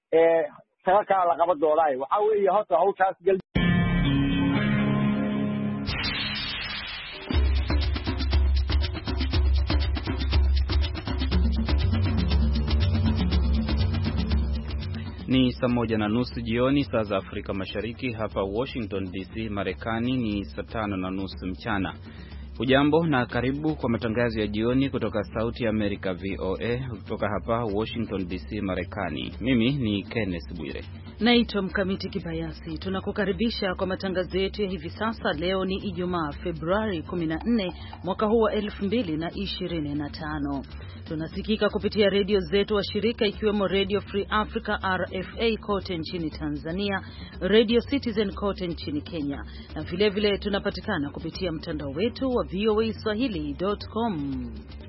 taga kala la qaban doonaa waxa weeye horta hawshaas gal. Ni saa 1:30 jioni saa za Afrika Mashariki. Hapa Washington DC Marekani ni saa 5:30 mchana. Hujambo na karibu kwa matangazo ya jioni kutoka Sauti ya Amerika VOA kutoka hapa Washington DC Marekani. Mimi ni Kenneth Bwire. Naitwa Mkamiti Kibayasi. Tunakukaribisha kwa matangazo yetu ya hivi sasa. Leo ni Ijumaa, Februari 14 mwaka huu wa 2025. Tunasikika kupitia redio zetu wa shirika ikiwemo Radio Free Africa RFA kote nchini Tanzania, Radio Citizen kote nchini Kenya, na vile tunapatikana kupitia mtandao wetu wa voaswahili.com.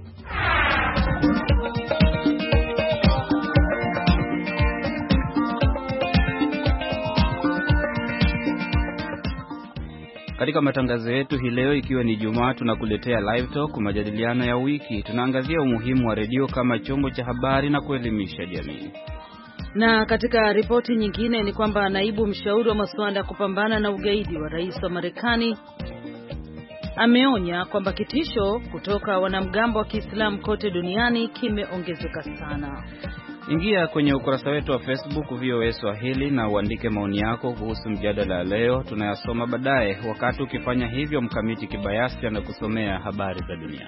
Katika matangazo yetu hii leo, ikiwa ni Jumaa, tunakuletea live talk, majadiliano ya wiki. Tunaangazia umuhimu wa redio kama chombo cha habari na kuelimisha jamii. Na katika ripoti nyingine ni kwamba naibu mshauri wa masuala ya kupambana na ugaidi wa rais wa Marekani ameonya kwamba kitisho kutoka wanamgambo wa Kiislamu kote duniani kimeongezeka sana. Ingia kwenye ukurasa wetu wa Facebook VOA Swahili na uandike maoni yako kuhusu mjadala leo. Tunayasoma baadaye. Wakati ukifanya hivyo, Mkamiti Kibayasi anakusomea habari za dunia.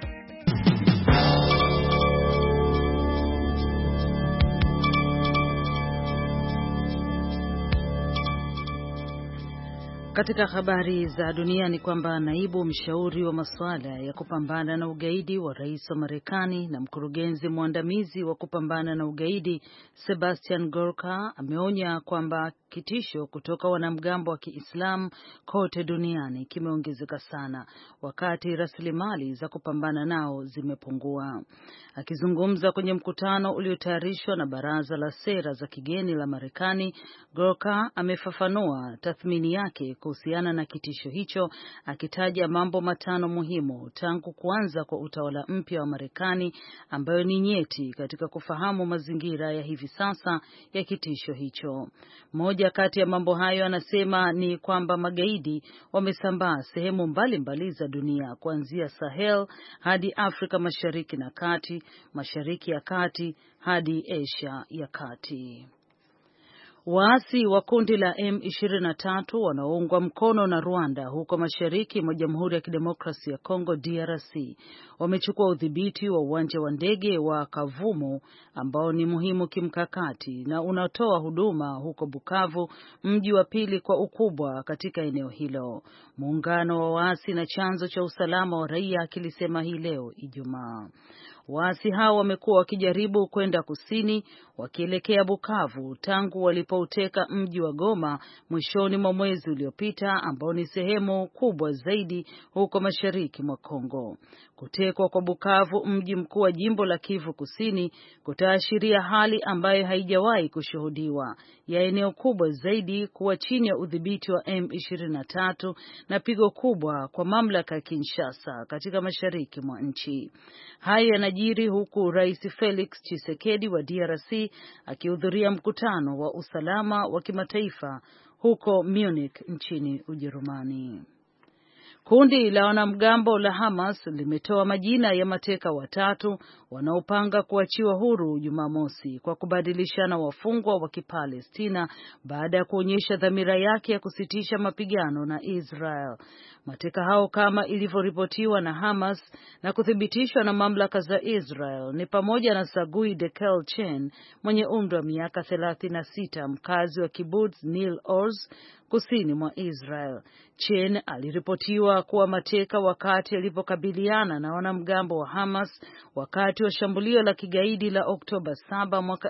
Katika habari za dunia ni kwamba naibu mshauri wa masuala ya kupambana na ugaidi wa rais wa Marekani na mkurugenzi mwandamizi wa kupambana na ugaidi Sebastian Gorka ameonya kwamba kitisho kutoka wanamgambo wa Kiislamu kote duniani kimeongezeka sana wakati rasilimali za kupambana nao zimepungua. Akizungumza kwenye mkutano uliotayarishwa na Baraza la Sera za Kigeni la Marekani, Gorka amefafanua tathmini yake kuhusiana na kitisho hicho, akitaja mambo matano muhimu tangu kuanza kwa utawala mpya wa Marekani ambayo ni nyeti katika kufahamu mazingira ya hivi sasa ya kitisho hicho. Moja kati ya mambo hayo anasema ni kwamba magaidi wamesambaa sehemu mbalimbali za dunia, kuanzia Sahel hadi Afrika Mashariki na Kati, Mashariki ya Kati hadi Asia ya Kati. Waasi wa kundi la M23 wanaoungwa mkono na Rwanda huko mashariki mwa Jamhuri ya Kidemokrasia ya Kongo DRC wamechukua udhibiti wa uwanja wa ndege wa Kavumu ambao ni muhimu kimkakati na unatoa huduma huko Bukavu, mji wa pili kwa ukubwa katika eneo hilo. Muungano wa waasi na chanzo cha usalama wa raia kilisema hii leo Ijumaa. Waasi hao wamekuwa wakijaribu kwenda kusini wakielekea Bukavu tangu walipouteka mji wa Goma mwishoni mwa mwezi uliopita, ambao ni sehemu kubwa zaidi huko mashariki mwa Kongo. Kutekwa kwa Bukavu, mji mkuu wa jimbo la Kivu Kusini, kutaashiria hali ambayo haijawahi kushuhudiwa ya eneo kubwa zaidi kuwa chini ya udhibiti wa M23 na pigo kubwa kwa mamlaka ya Kinshasa katika mashariki mwa nchi. Haya yanajiri huku Rais Felix Tshisekedi wa DRC akihudhuria mkutano wa usalama wa kimataifa huko Munich nchini Ujerumani. Kundi la wanamgambo la Hamas limetoa majina ya mateka watatu wanaopanga kuachiwa huru Jumamosi kwa kubadilishana wafungwa wa Kipalestina baada ya kuonyesha dhamira yake ya kusitisha mapigano na Israel. Mateka hao, kama ilivyoripotiwa na Hamas na kuthibitishwa na mamlaka za Israel, ni pamoja na Sagui Dekel Chen mwenye umri wa miaka 36, mkazi wa Kibbutz Nil Oz kusini mwa Israel. Chen aliripotiwa kuwa mateka wakati alipokabiliana na wanamgambo wa Hamas wakati wa shambulio la kigaidi la Oktoba 7 mwaka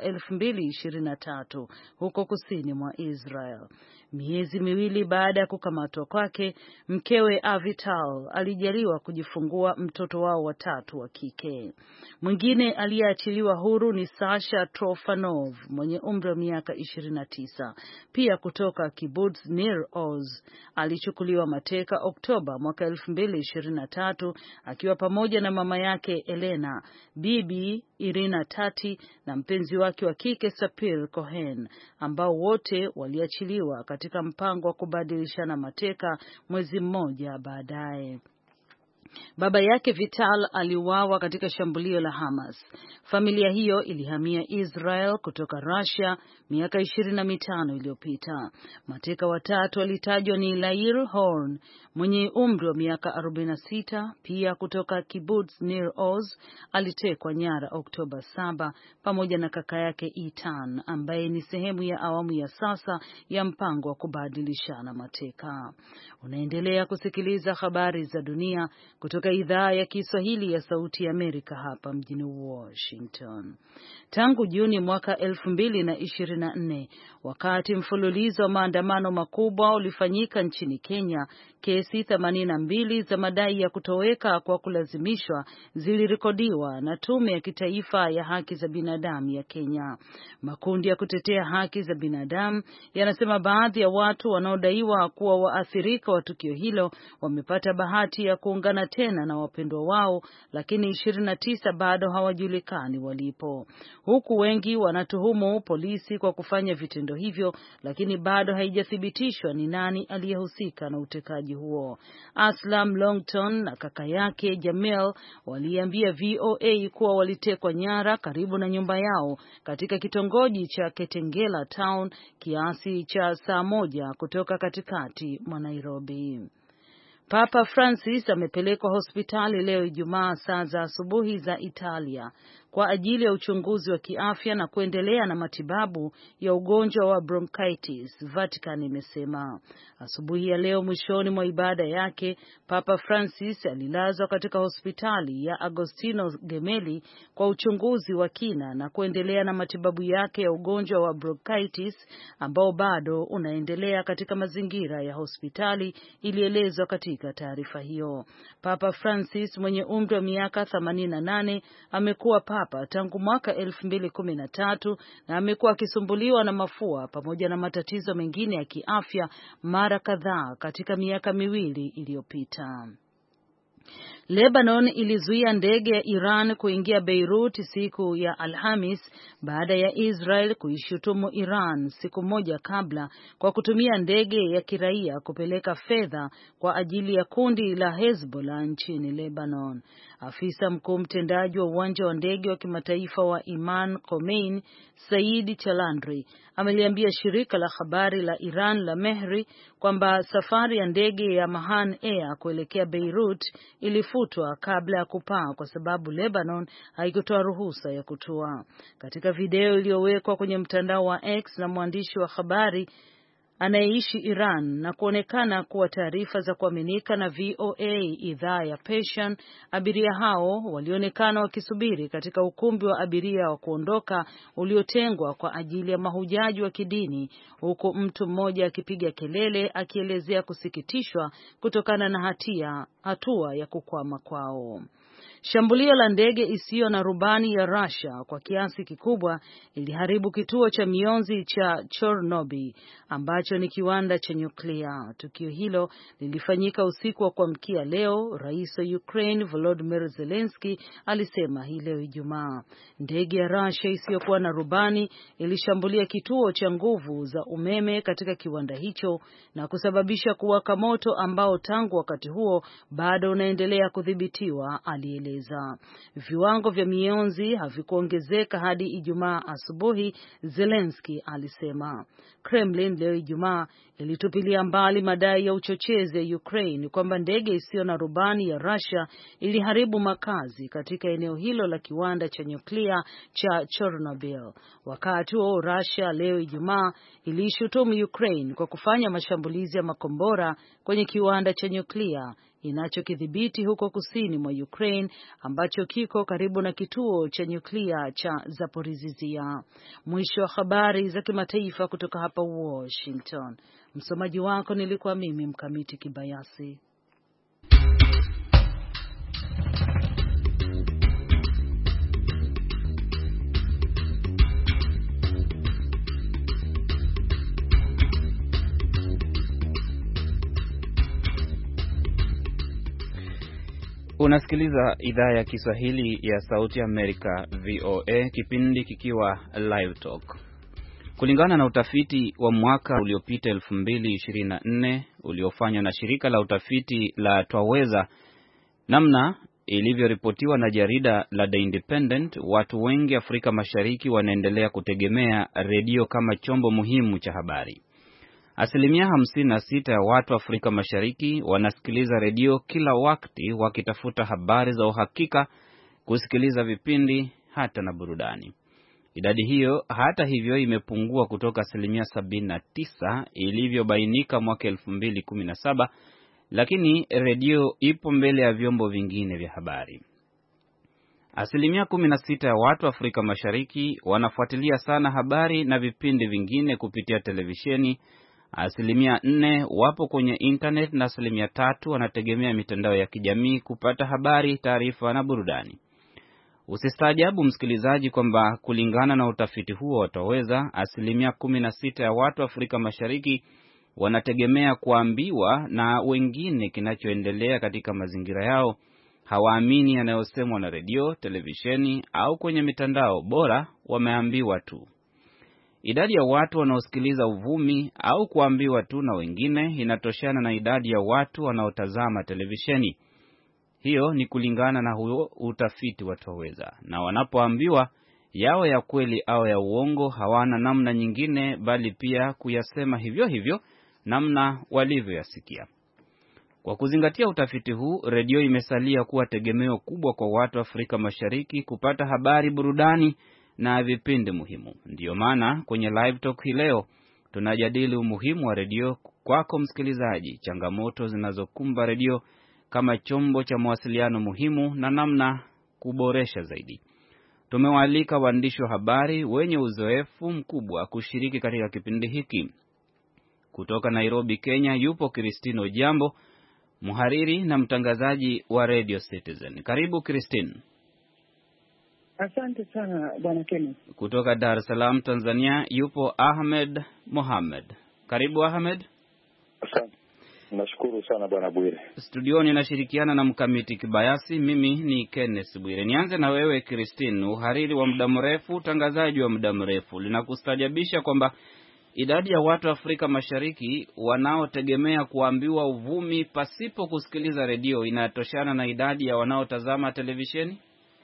2023 huko kusini mwa Israel. Miezi miwili baada ya kukamatwa kwake, mkewe Avital alijaliwa kujifungua mtoto wao watatu wa kike. Mwingine aliyeachiliwa huru ni Sasha Trofanov mwenye umri wa miaka 29, pia kutoka Kibbutz Nir Oz. Alichukuliwa mateka Oktoba Oktoba mwaka 2023 akiwa pamoja na mama yake Elena, bibi Irina Tati na mpenzi wake wa kike Sapir Cohen, ambao wote waliachiliwa katika mpango wa kubadilishana mateka mwezi mmoja baadaye. Baba yake Vital aliuawa katika shambulio la Hamas. Familia hiyo ilihamia Israel kutoka Russia miaka 25 iliyopita. Mateka watatu walitajwa ni Lair Horn mwenye umri wa miaka 46, pia kutoka Kibbutz Nir Oz, alitekwa nyara Oktoba 7 pamoja na kaka yake Itan ambaye ni sehemu ya awamu ya sasa ya mpango wa kubadilishana mateka. Unaendelea kusikiliza habari za dunia kutoka idhaa ya Kiswahili ya Sauti ya Amerika hapa mjini Washington. Tangu Juni mwaka 2024, wakati mfululizo wa maandamano makubwa ulifanyika nchini Kenya, kesi 82 za madai ya kutoweka kwa kulazimishwa zilirekodiwa na Tume ya Kitaifa ya Haki za Binadamu ya Kenya. Makundi ya kutetea haki za binadamu yanasema baadhi ya watu wanaodaiwa kuwa waathirika wa tukio hilo wamepata bahati ya kuungana tena na wapendwa wao, lakini 29 bado hawajulikani walipo. Huku wengi wanatuhumu polisi kwa kufanya vitendo hivyo, lakini bado haijathibitishwa ni nani aliyehusika na utekaji huo. Aslam Longton na kaka yake Jamel waliambia VOA kuwa walitekwa nyara karibu na nyumba yao katika kitongoji cha Ketengela Town, kiasi cha saa moja kutoka katikati mwa Nairobi. Papa Francis amepelekwa hospitali leo Ijumaa saa za asubuhi za Italia kwa ajili ya uchunguzi wa kiafya na kuendelea na matibabu ya ugonjwa wa bronchitis, Vatican imesema. Asubuhi ya leo mwishoni mwa ibada yake, Papa Francis alilazwa katika hospitali ya Agostino Gemelli kwa uchunguzi wa kina na kuendelea na matibabu yake ya ugonjwa wa bronchitis ambao bado unaendelea katika mazingira ya hospitali, ilielezwa katika taarifa hiyo. Papa Francis mwenye umri wa miaka 88 amekuwa papa tangu mwaka 2013 na amekuwa akisumbuliwa na mafua pamoja na matatizo mengine ya kiafya mara kadhaa katika miaka miwili iliyopita. Lebanon ilizuia ndege ya Iran kuingia Beirut siku ya Alhamis baada ya Israel kuishutumu Iran siku moja kabla kwa kutumia ndege ya kiraia kupeleka fedha kwa ajili ya kundi la Hezbollah nchini Lebanon. Afisa mkuu mtendaji wa uwanja wa ndege wa kimataifa wa Iman Khomeini, Said Chalandri, ameliambia shirika la habari la Iran la Mehri kwamba safari ya ndege ya Mahan Air kuelekea Beirut ilifutwa kabla ya kupaa kwa sababu Lebanon haikutoa ruhusa ya kutua. Katika video iliyowekwa kwenye mtandao wa X na mwandishi wa habari anayeishi Iran na kuonekana kuwa taarifa za kuaminika na VOA idhaa ya Persian, abiria hao walionekana wakisubiri katika ukumbi wa abiria wa kuondoka uliotengwa kwa ajili ya mahujaji wa kidini, huku mtu mmoja akipiga kelele akielezea kusikitishwa kutokana na hatua ya kukwama kwao. Shambulio la ndege isiyo na rubani ya Russia kwa kiasi kikubwa iliharibu kituo cha mionzi cha Chernobyl ambacho ni kiwanda cha nyuklia. Tukio hilo lilifanyika usiku wa kuamkia leo, Rais wa Ukraine Volodymyr Zelensky alisema hii leo Ijumaa. Ndege ya Russia isiyokuwa na rubani ilishambulia kituo cha nguvu za umeme katika kiwanda hicho na kusababisha kuwaka moto ambao tangu wakati huo bado unaendelea kudhibitiwa, alieleza. Viwango vya mionzi havikuongezeka hadi Ijumaa asubuhi, Zelensky alisema. Kremlin leo Ijumaa ilitupilia mbali madai ya uchochezi ya Ukraine kwamba ndege isiyo na rubani ya Russia iliharibu makazi katika eneo hilo la kiwanda cha nyuklia cha Chernobyl. Wakati huo Russia leo Ijumaa ilishutumu Ukraine kwa kufanya mashambulizi ya makombora kwenye kiwanda cha nyuklia inachokidhibiti huko kusini mwa Ukraine ambacho kiko karibu na kituo cha nyuklia cha Zaporizhzhia. Mwisho wa habari za kimataifa kutoka hapa Washington. Msomaji wako nilikuwa mimi Mkamiti Kibayasi. Unasikiliza idhaa ya Kiswahili ya Sauti Amerika VOA, kipindi kikiwa Live Talk. Kulingana na utafiti wa mwaka uliopita 2024 uliofanywa na shirika la utafiti la Twaweza, namna ilivyoripotiwa na jarida la The Independent, watu wengi Afrika Mashariki wanaendelea kutegemea redio kama chombo muhimu cha habari. 56% ya watu Afrika Mashariki wanasikiliza redio kila wakati wakitafuta habari za uhakika, kusikiliza vipindi hata na burudani. Idadi hiyo hata hivyo imepungua kutoka 79% ilivyobainika mwaka 2017, lakini redio ipo mbele ya vyombo vingine vya habari. 16% ya watu Afrika Mashariki wanafuatilia sana habari na vipindi vingine kupitia televisheni. 4% wapo kwenye internet na 3% wanategemea mitandao ya kijamii kupata habari, taarifa na burudani. Usistaajabu msikilizaji kwamba kulingana na utafiti huo wataweza, 16% ya watu Afrika Mashariki wanategemea kuambiwa na wengine kinachoendelea katika mazingira yao. Hawaamini yanayosemwa na redio, televisheni au kwenye mitandao, bora wameambiwa tu. Idadi ya watu wanaosikiliza uvumi au kuambiwa tu na wengine inatoshana na idadi ya watu wanaotazama televisheni. Hiyo ni kulingana na huo utafiti wa Twaweza. Na wanapoambiwa yao ya kweli au ya uongo, hawana namna nyingine bali pia kuyasema hivyo hivyo namna walivyoyasikia. Kwa kuzingatia utafiti huu, redio imesalia kuwa tegemeo kubwa kwa watu Afrika Mashariki kupata habari, burudani na vipindi muhimu. Ndiyo maana kwenye Live Talk hii leo tunajadili umuhimu wa redio kwako msikilizaji, changamoto zinazokumba redio kama chombo cha mawasiliano muhimu na namna kuboresha zaidi. Tumewaalika waandishi wa habari wenye uzoefu mkubwa kushiriki katika kipindi hiki. Kutoka Nairobi, Kenya, yupo Christine Ojambo, mhariri na mtangazaji wa Radio Citizen. Karibu Christine. Asante sana Bwana Kenneth. Kutoka Dar es Salaam, Tanzania, yupo Ahmed Mohamed. Karibu Ahmed. Asante. Nashukuru sana Bwana Bwire. Studioni nashirikiana na Mkamiti Kibayasi, mimi ni Kenneth Bwire. Nianze na wewe Christine, uhariri wa muda mrefu, utangazaji wa muda mrefu. Linakustajabisha kwamba idadi ya watu Afrika Mashariki wanaotegemea kuambiwa uvumi pasipo kusikiliza redio inatoshana na idadi ya wanaotazama televisheni?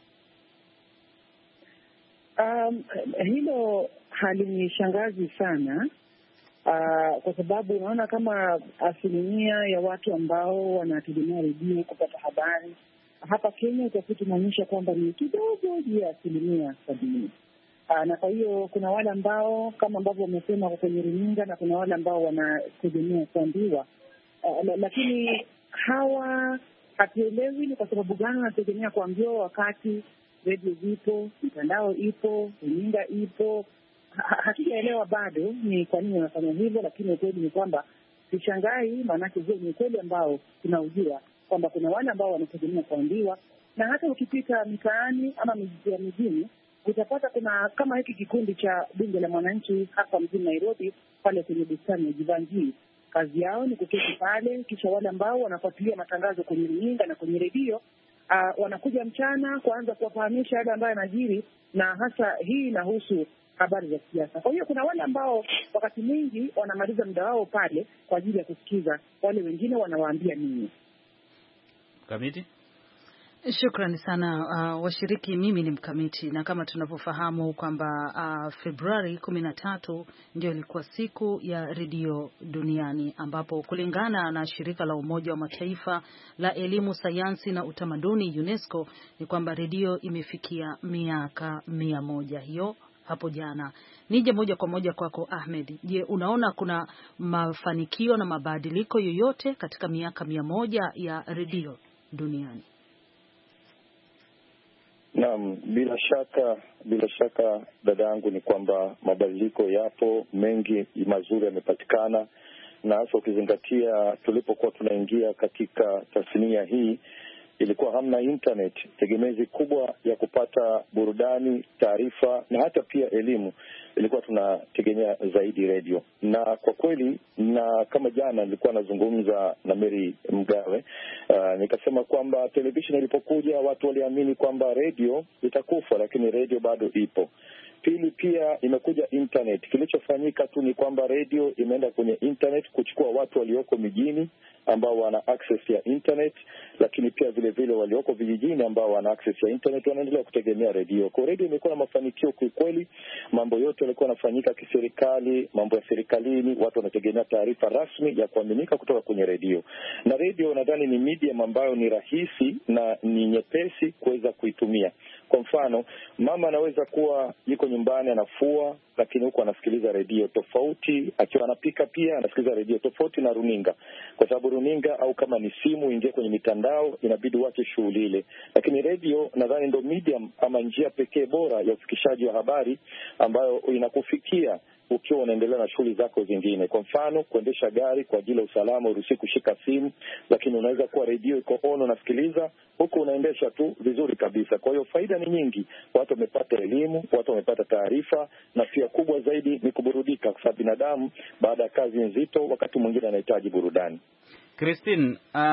Hilo halinishangazi sana kwa sababu unaona kama 1% ya watu ambao wanategemea redio kupata habari hapa Kenya, utafiti unaonyesha kwamba ni kidogo juu ya 70%. Na kwa hiyo kuna wale ambao kama ambavyo wamesema kwenye runinga na kuna wale ambao wanategemea kuambiwa, lakini hawa hatuelewi ni kwa sababu gani wanategemea kuambiwa wakati redio zipo, mitandao ipo, runinga ipo. Hatujaelewa bado ni kwa nini wanafanya hivyo, lakini ukweli ni kwamba sishangai, maanake hiyo ni ukweli ambao tunaujua kwamba kuna wale ambao wanategemea kuambiwa. Na hata ukipita mitaani ama mijini utapata kuna kama hiki kikundi cha Bunge la Mwananchi hapa mjini Nairobi, pale kwenye bustani ya Jivanji. Kazi yao ni kuketi pale, kisha wale ambao wanafuatilia matangazo kwenye runinga na kwenye redio wanakuja mchana kuanza kuwafahamisha yale ambayo yanajiri, na hasa hii inahusu habari za siasa. Kwa hiyo kuna wale ambao wakati mwingi wanamaliza muda wao pale kwa ajili ya kusikiza wale wengine wanawaambia nini. Kamiti? Shukrani sana washiriki. Mimi ni Mkamiti, na kama tunavyofahamu kwamba Februari 13 ndio ilikuwa siku ya redio duniani, ambapo kulingana na shirika la Umoja wa Mataifa la elimu, sayansi na utamaduni UNESCO ni kwamba redio imefikia miaka 100 hiyo hapo jana. Nije moja kwa moja kwako Ahmed. Je, unaona kuna mafanikio na mabadiliko yoyote katika miaka 100 ya redio duniani? Naam, bila shaka dada yangu, ni kwamba mabadiliko yapo, mengi mazuri yamepatikana, na hasa ukizingatia tulipokuwa tunaingia katika tasnia hii ilikuwa hamna internet, tegemezi kubwa ya kupata burudani, taarifa na hata pia elimu ilikuwa tunategemea zaidi redio. Na kwa kweli, na kama jana nilikuwa nazungumza na Mary Mgawe, nikasema kwamba television ilipokuja watu waliamini kwamba redio itakufa, lakini redio bado ipo. Pili, pia imekuja internet. Kilichofanyika tu ni kwamba redio imeenda kwenye internet kuchukua watu walioko mijini ambao wana access ya internet, lakini pia vile vile walioko vijijini ambao wana access ya internet wanaendelea kutegemea redio. Kwa redio imekuwa na mafanikio kwa kweli. Mambo yote yalikuwa yanafanyika kiserikali, mambo ya serikalini, watu wanategemea taarifa rasmi ya kuaminika kutoka kwenye redio. Na redio nadhani ni medium ambayo ni rahisi na ni nyepesi kuweza kuitumia. Kwa mfano, mama anaweza kuwa yuko nyumbani anafua, lakini huko anasikiliza redio tofauti. Akiwa anapika pia anasikiliza redio tofauti na runinga, kwa sababu runinga au kama ni simu ingie kwenye mitandao inabidi uache shughuli ile. Lakini redio nadhani ndio medium ama njia pekee bora ya ufikishaji wa habari ambayo inakufikia ukiwa unaendelea na shughuli zako zingine. Kwa mfano, kuendesha gari kwa ajili ya usalama uruhusi kushika simu, lakini unaweza kuwa redio iko on unasikiliza huko unaendesha tu vizuri kabisa. Kwa hiyo faida ni nyingi. Watu wamepata elimu, watu wamepata taarifa, na pia kubwa zaidi ni kuburudika, kwa sababu binadamu baada ya kazi nzito wakati mwingine anahitaji burudani. Christine,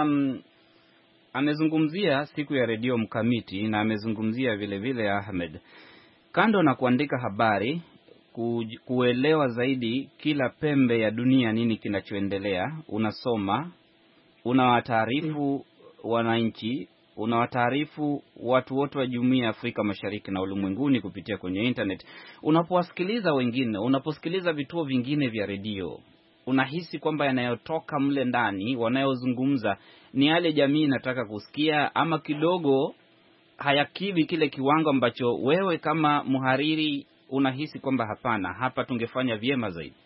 amezungumzia siku ya redio mkamiti na amezungumzia vile vile Ahmed, kando na kuandika habari, kuelewa zaidi kila pembe ya dunia nini kinachoendelea, unasoma, unawataarifu wananchi, unawataarifu watu wote wa Jumuiya ya Afrika Mashariki na ulimwenguni kupitia kwenye internet. Unapowasikiliza wengine, unaposikiliza vituo vingine vya redio, unahisi kwamba yanayotoka mle ndani wanayozungumza ni yale jamii inataka kusikia, ama kidogo hayakidhi kile kiwango ambacho wewe kama mhariri unahisi kwamba hapana, hapa tungefanya vyema zaidi?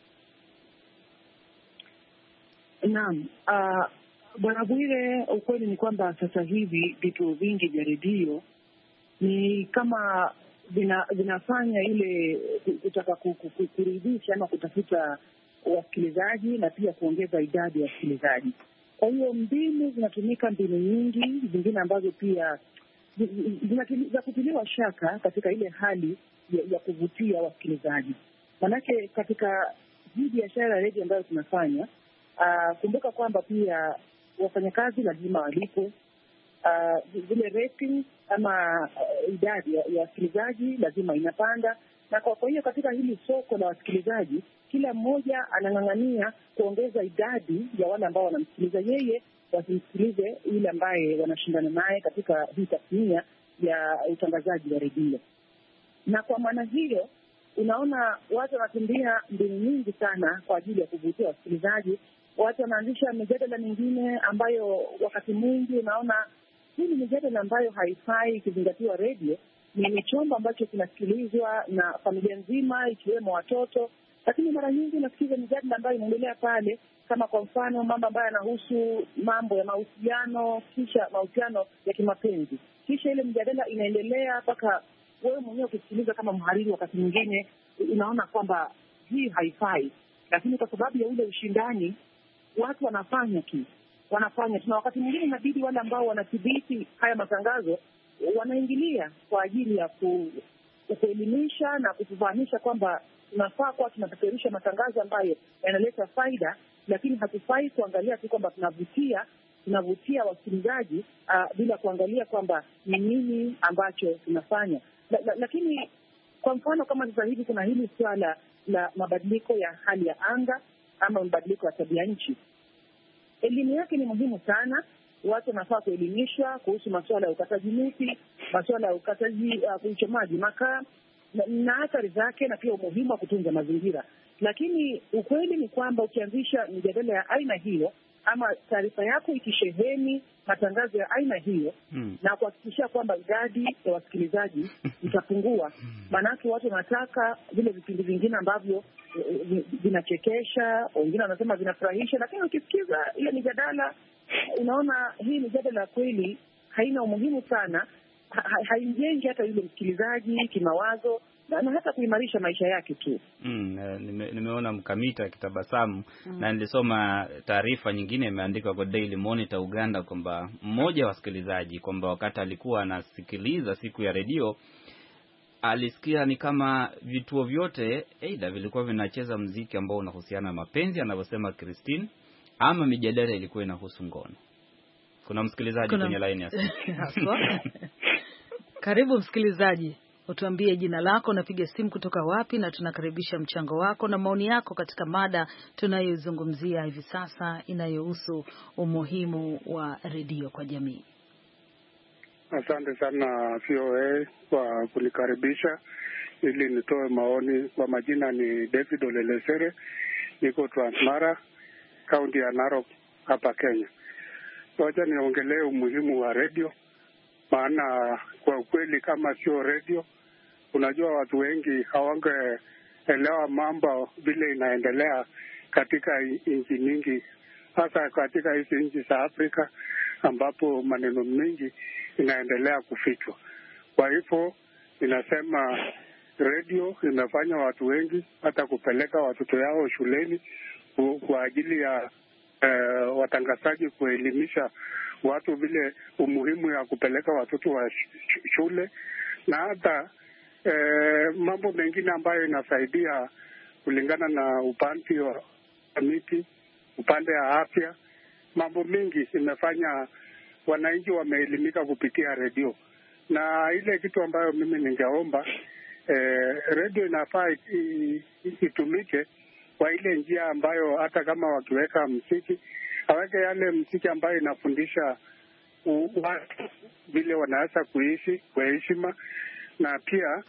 Naam, Bwana Bwire, ukweli ni kwamba sasa hivi vituo vingi vya redio ni kama vinafanya ile kutaka kuridhisha ama kutafuta wasikilizaji na pia kuongeza idadi ya wasikilizaji. Kwa hiyo mbinu zinatumika, mbinu nyingi zingine ambazo pia za kutiliwa shaka katika ile hali ya kuvutia wasikilizaji. Manake katika hii biashara ya redio ambayo tunafanya, kumbuka kwamba pia wafanyakazi lazima walipo, zile rating ama idadi ya wasikilizaji lazima inapanda. Na kwa hiyo katika hili soko la wasikilizaji, kila mmoja anang'ang'ania kuongeza idadi ya wale ambao wanamsikiliza yeye, wasimsikilize yule ambaye wanashindana naye katika hii tasnia ya utangazaji wa redio. Na kwa maana hiyo unaona watu wanatumia mbinu nyingi sana kwa ajili ya kuvutia wasikilizaji. Watu wanaanzisha mijadala mingine ambayo wakati mwingi unaona hii ni mijadala ambayo haifai ikizingatiwa redio. Ni chombo ambacho kinasikilizwa na familia nzima ikiwemo watoto, lakini mara nyingi unasikiliza mijadala ambayo inaendelea pale, kama kwa mfano mambo ambayo yanahusu mambo ya mahusiano, kisha mahusiano ya kimapenzi, kisha ile mjadala inaendelea mpaka wewe mwenyewe ukisikiliza kama mhariri wakati mwingine unaona kwamba hii haifai, lakini kwa sababu ya ule ushindani watu wanafanya tu. Na wakati mwingine inabidi wale ambao wanathibiti haya matangazo wanaingilia kwa ajili ya kuelimisha na kutufahamisha kwamba tunafaa kuwa tunapeperusha matangazo ambayo yanaleta faida, lakini hatufai kuangalia tu kwamba tunavutia wasikilizaji bila kuangalia kwamba ni nini ambacho tunafanya. Lakini kwa mfano kama sasa hivi kuna hili swala la mabadiliko ya hali ya anga ama mabadiliko ya tabia nchi. Elimu yake ni muhimu sana. Watu wanafaa kuelimishwa kuhusu masuala ya ukataji miti, masuala ya ukataji uchomaji makaa na athari zake, na pia umuhimu wa kutunza mazingira. Lakini ukweli ni kwamba ukianzisha mijadala ya aina hiyo ama taarifa yako ikisheheni matangazo ya aina hiyo na kuhakikisha kwamba idadi ya wasikilizaji itapungua, maanake watu wanataka vile vipindi vingine ambavyo vinachekesha, wengine wanasema vinafurahisha, lakini ukisikiza ile mijadala unaona hii mijadala kweli haina umuhimu sana, haimjengi hata yule msikilizaji kimawazo na hata kuimarisha maisha yake tu. Nimeona Mkamita akitabasamu na nilisoma taarifa nyingine imeandikwa kwa Daily Monitor Uganda kwamba mmoja wa wasikilizaji kwamba wakati alikuwa anasikiliza siku ya redio alisikia ni kama vituo vyote aidha vilikuwa vinacheza muziki ambao unahusiana na mapenzi anavyosema Christine, ama mijadala ilikuwa inahusu ngono. Kuna msikilizaji kwenye line ya simu. Karibu msikilizaji, utuambie jina lako, unapiga simu kutoka wapi, na tunakaribisha mchango wako na maoni yako katika mada tunayozungumzia hivi sasa inayohusu umuhimu wa redio kwa jamii. Asante sana VOA kwa kunikaribisha ili nitoe maoni. Kwa majina ni David Olelesere, niko Transmara, kaunti ya Narok hapa Kenya. Wacha niongelee umuhimu wa redio, maana kwa ukweli kama sio redio, unajua watu wengi hawangeelewa mambo vile inaendelea katika nchi nyingi, hasa katika hizi nchi za Afrika ambapo maneno mengi inaendelea kufichwa. Kwa hivyo ninasema redio imefanya watu wengi hata kupeleka watoto yao shuleni kwa ajili ya watangazaji kuelimisha watu vile umuhimu ya kupeleka watoto wa shule, na hata mambo mengine ambayo inasaidia kulingana na upande wa miti, upande wa afya. Mambo mengi imefanya wananchi wameelimika kupitia redio, na ile kitu ambayo mimi ningeomba redio inafaa itumike kwa ile njia ambayo hata kama wakiweka muziki, aweke yale muziki ambayo inafundisha watu vile wanaweza kuishi kwa heshima, na pia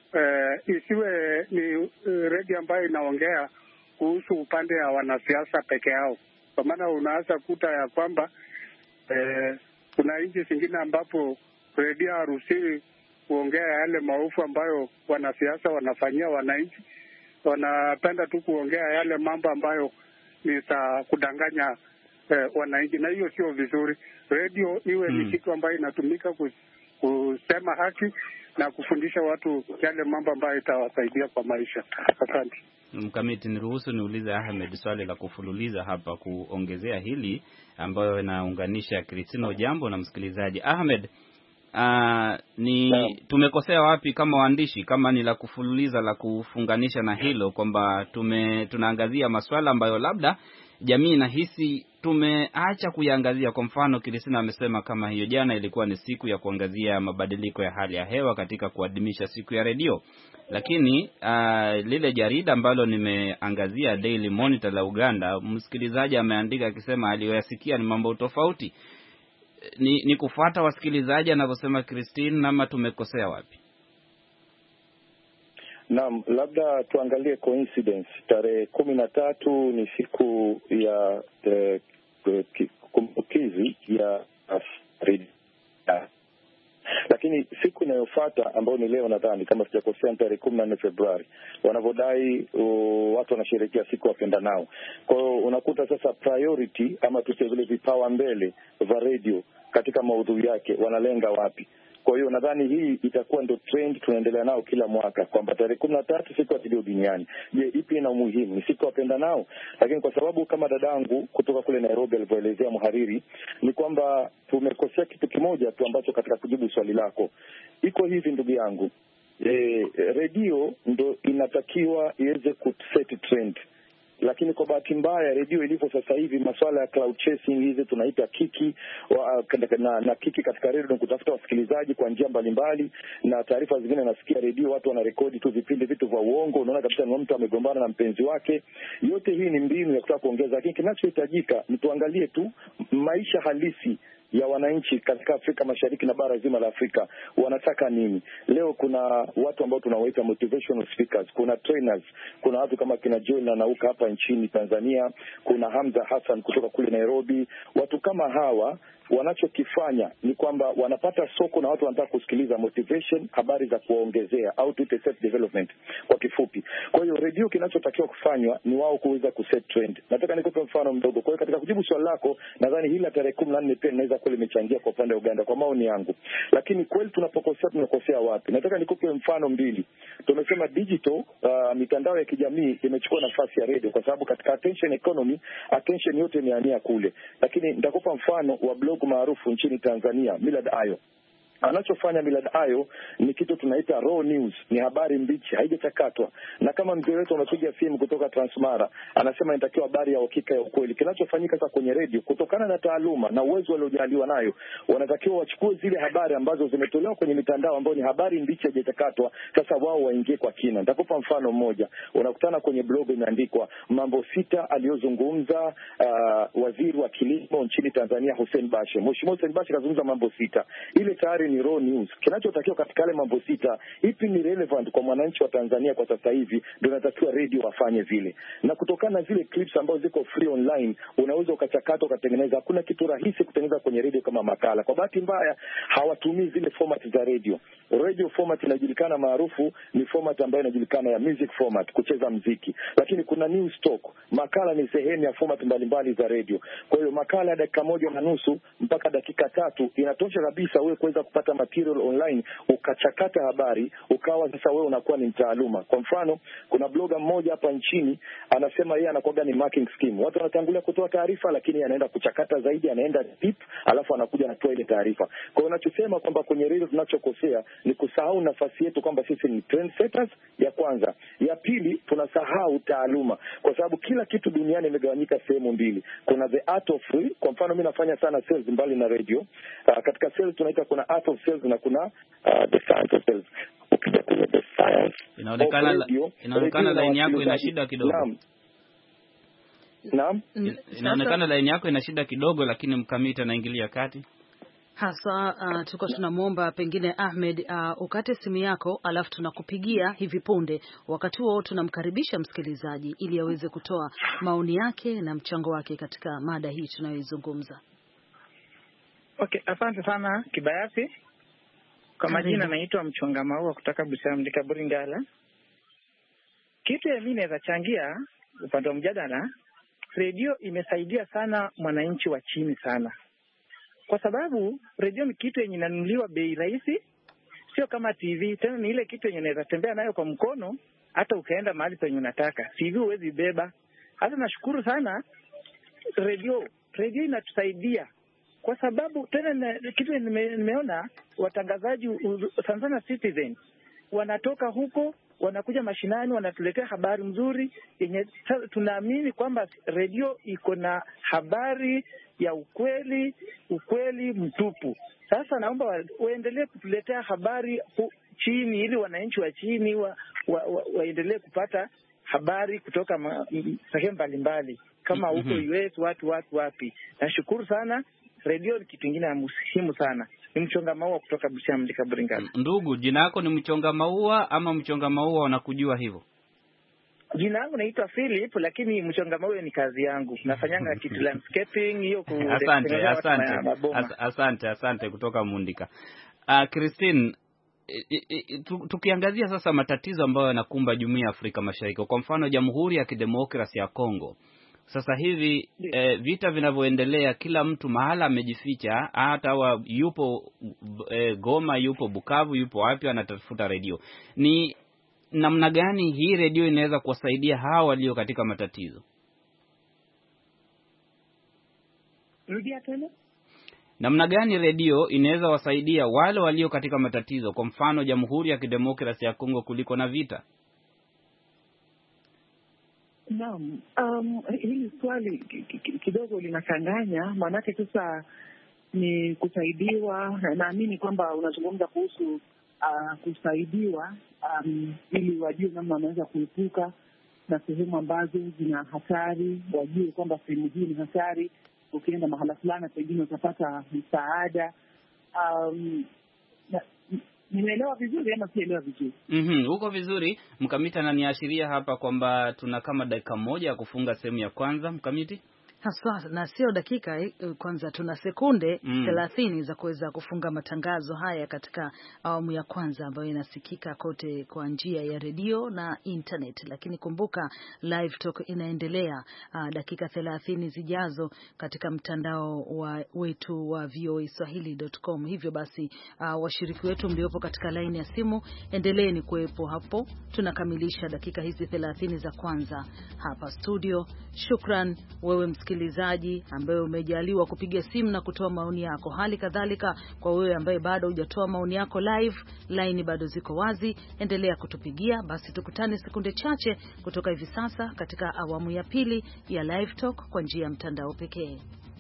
isiwe ni redio ambayo inaongea kuhusu upande wa wanasiasa peke yao, kwa maana unaweza kuta ya kwamba kuna nchi zingine ambapo redio haruhusiwi kuongea yale maovu ambayo wanasiasa wanafanyia wananchi. Wanapenda tu kuongea yale mambo ambayo ni za kudanganya wananchi, na hiyo sio vizuri. Redio iwe ni kitu ambayo inatumika kusema haki na kufundisha watu yale mambo ambayo itawasaidia kwa maisha. Asante. Mkamiti, niruhusu niulize Ahmed swali la kufululiza hapa kuongezea hili ambayo inaunganisha Christine Jambo na msikilizaji. Ahmed, tumekosea wapi kama waandishi, kama ni la kufululiza la kufunganisha na hilo kwamba tunaangazia masuala ambayo labda jamii inahisi tumeacha kuyaangazia? Kwa mfano Christine amesema kama hiyo jana ilikuwa ni siku ya kuangazia mabadiliko ya hali ya hewa katika kuadhimisha siku ya redio, lakini lile jarida ambalo nimeangazia Daily Monitor la Uganda, msikilizaji ameandika akisema aliyoyasikia ni mambo tofauti. Ni kufuata wasikilizaji anavyosema Christine, ama tumekosea wapi? Naam, labda tuangalie coincidence. Tarehe 13 ni siku ya kumbukizi ya redio, lakini siku inayofuata ambayo ni leo, nadhani kama sijakosea, tarehe 14 Februari, wanavodai watu wanasherehekea siku wapenda nao. Kwa hiyo unakuta sasa priority ama tuseme vile vipawa mbele vya radio katika maudhui yake wanalenga wapi. Kwa hiyo nadhani hii itakuwa ndio trend tunaendelea nao kila mwaka, kwamba tarehe 13 siku ya redio duniani. Je, ipi ina umuhimu? Ni siku wapenda nao? Lakini kwa sababu kama dadangu kutoka kule Nairobi alivyoelezea mhariri, ni kwamba tumekosea kitu kimoja tu ambacho katika kujibu swali lako. Iko hivi ndugu yangu, redio ndo inatakiwa iweze kuset trend. Lakini kwa bahati mbaya redio ilivyo sasa hivi, masuala ya cloud chasing hizi tunaita kiki na kiki katika redio, kutafuta wasikilizaji kwa njia mbalimbali, na taarifa zingine nasikia redio watu wanarekodi tu vipindi vitu vya uongo, unaona kabisa ni mtu amegombana na mpenzi wake. Yote hii ni mbinu ya kutaka kuongeza, lakini kinachohitajika ni tuangalie tu maisha halisi ya wananchi katika Afrika Mashariki na bara zima la Afrika wanataka nini. Leo kuna watu ambao tunawaita motivational speakers, kuna trainers, kuna watu kama kina Joel na Nauka hapa nchini Tanzania, kuna Hamza Hassan kutoka kule Nairobi. Watu kama hawa wanachokifanya ni kwamba wanapata soko na watu wanataka kusikiliza motivation, habari za kuongezea au tuite set development kwa kifupi. Kwa hiyo redio kinachotakiwa kufanywa ni wao kuweza kuset trend. Nataka nikupe mfano mdogo. Kwa hiyo katika kujibu swali lako, nadhani hili la tarehe 14 pia inaweza kuwa limechangia kwa upande wa Uganda kwa maoni yangu. Lakini kweli tunakosea wapi? Nataka nikupe mfano mbili. Tumesema digital, mitandao ya kijamii imechukua nafasi ya redio kwa sababu katika attention economy, attention yote imehamia kule. Lakini nitakupa mfano wa blog maarufu nchini Tanzania, Millard Ayo. Anachofanya Millard Ayo ni kitu tunaita raw news, ni habari mbichi, haijachakatwa. Na kama mzee wetu amepiga simu kutoka Transmara, anasema inatakiwa habari ya uhakika ya ukweli. Kinachofanyika sasa kwenye radio, kutokana na taaluma na uwezo waliojaliwa nayo, wanatakiwa wachukue zile habari ambazo zimetolewa kwenye mitandao ambayo ni habari mbichi, haijachakatwa, sasa wao waingie kwa kina. Nitakupa mfano mmoja. Unakutana kwenye blog imeandikwa mambo 6 aliyozungumza waziri wa kilimo nchini Tanzania Hussein Bashe. Mheshimiwa Hussein Bashe kazungumza mambo 6. Ile tayari ni raw news. Kinachotakiwa katika ile mambo 6, ipi ni relevant kwa mwananchi wa Tanzania kwa sasa hivi, ndio natakiwa radio wafanye vile. Na kutokana na zile clips ambazo ziko free online, unaweza ukachakata ukatengeneza. Hakuna kitu rahisi kutengeneza kwenye radio kama makala. Kwa bahati mbaya hawatumii zile format za radio. Radio format inajulikana maarufu ni format ambayo inajulikana ya music format, kucheza muziki. Lakini kuna news talk. Makala ni sehemu ya format mbalimbali za radio. Kwa hiyo makala ya dakika 1.5 mpaka dakika 3 inatosha kabisa wewe kuweza kupata material online, ukachakata habari, ukawa sasa wewe unakuwa ni mtaaluma. Kwa mfano, kuna blogger mmoja hapa nchini anasema yeye anakuwa ni marking scheme. Watu wanatangulia kutoa taarifa, lakini anaenda kuchakata zaidi, anaenda deep, alafu anakuja anatoa ile taarifa. Kwa hiyo ninachosema kwamba kwenye radio tunachokosea ni kusahau nafasi yetu kwamba sisi ni trendsetters, ya kwanza. Ya pili, tunasahau taaluma, kwa sababu kila kitu duniani imegawanyika sehemu mbili. Kuna the art of free. Kwa mfano mimi nafanya sana sales mbali na radio. Katika sales tunaita kuna art of sales na kuna the science of sales. Ukija kwenye the science, inaonekana line yako ina shida kidogo. Naam. Inaonekana line yako ina shida kidogo, lakini mkamiti anaingilia kati. Hasa tuko tunamwomba pengine Ahmed ukate simu yako, alafu tunakupigia hivi punde. Wakati huo tunamkaribisha msikilizaji ili aweze kutoa maoni yake na mchango wake katika mada hii tunayoizungumza. Okay, asante sana Kibayasi. Kwa majina naitwa Mchonga Maua kutoka Busamdika Buringala. Kitu mimi naweza changia upande wa mjadala, radio imesaidia sana mwananchi wa chini sana. Kwa sababu radio ni kitu yenye inanunuliwa bei rahisi, sio kama TV. Tena ni ile kitu yenye unaweza tembea nayo kwa mkono hata ukaenda mahali penye unataka. TV huwezi beba. Hata nashukuru sana radio inatusaidia. Kwa sababu tena kitu nimeona watangazaji sana Citizen wanatoka huko, wanakuja mashinani, wanatuletea habari mzuri yenye tunaamini kwamba radio iko na habari ya ukweli mtupu. Sasa naomba waendelee kutuletea habari chini, ili wananchi wa chini waendelee kupata habari kutoka sehemu mbalimbali kama huko US, watu wapi. Nashukuru sana. Radio ni kitu kingine muhimu sana. Ni Mchonga Maua kutoka Busamdika Buringala. Ndugu, jina lako ni Mchonga Maua ama Mchonga Maua wanakujua hivyo? Jina langu naitwa Philip, lakini Mchonga Maua ni kazi yangu. Nafanyanga kitu landscaping hiyo Asante kutoka Mundika. Christine, tukiangazia sasa matatizo ambayo yanakumba Jumuiya ya Afrika Mashariki. Kwa mfano Jamhuri ya Kidemokrasia ya Kongo. Sasa hivi vita vinavyoendelea, kila mtu mahala amejificha, hata yupo Goma, yupo Bukavu, yupo wapi, anatafuta redio. Ni namna gani hii redio inaweza kuwasaidia hawa walio katika matatizo? Rudia tena. Namna gani redio inaweza wasaidia wale walio katika matatizo? Kwa mfano Jamhuri ya Kidemokrasia ya Kongo kuliko na vita. Naam, hili swali kidogo linachanganya, maanake sasa ni kusaidiwa. Naamini kwamba unazungumza kuhusu kusaidiwa ili wajue namna wanaweza kuepuka na sehemu ambazo zina hatari, wajue kwamba sehemu hii ni hatari, ukienda mahala fulani pengine utapata msaada. Nimeelewa vizuri ama sielewa vizuri? Uko vizuri. Mkamiti ananiashiria hapa kwamba tuna kama dakika 1 ya kufunga sehemu ya kwanza. Mkamiti? Haswa, na sio dakika kwanza, tuna sekunde 30 za kuweza kufunga matangazo haya katika awamu ya kwanza ambayo inasikika kote kwa njia ya redio na internet. Lakini kumbuka live talk inaendelea dakika 30 zijazo katika mtandao wetu wa voaswahili.com. Hivyo basi washiriki wetu mliopo katika line ya simu, endeleeni kuwepo hapo. Tunakamilisha dakika hizi 30 za kwanza hapa studio. Shukran wewe msikilizaji msikilizaji ambaye umejaliwa kupiga simu na kutoa maoni yako. Hali kadhalika kwa wewe ambaye bado hujatoa maoni yako live, line bado ziko wazi, endelea kutupigia. Basi tukutane sekunde chache kutoka hivi sasa katika awamu ya pili ya Live Talk kwa njia ya mtandao pekee.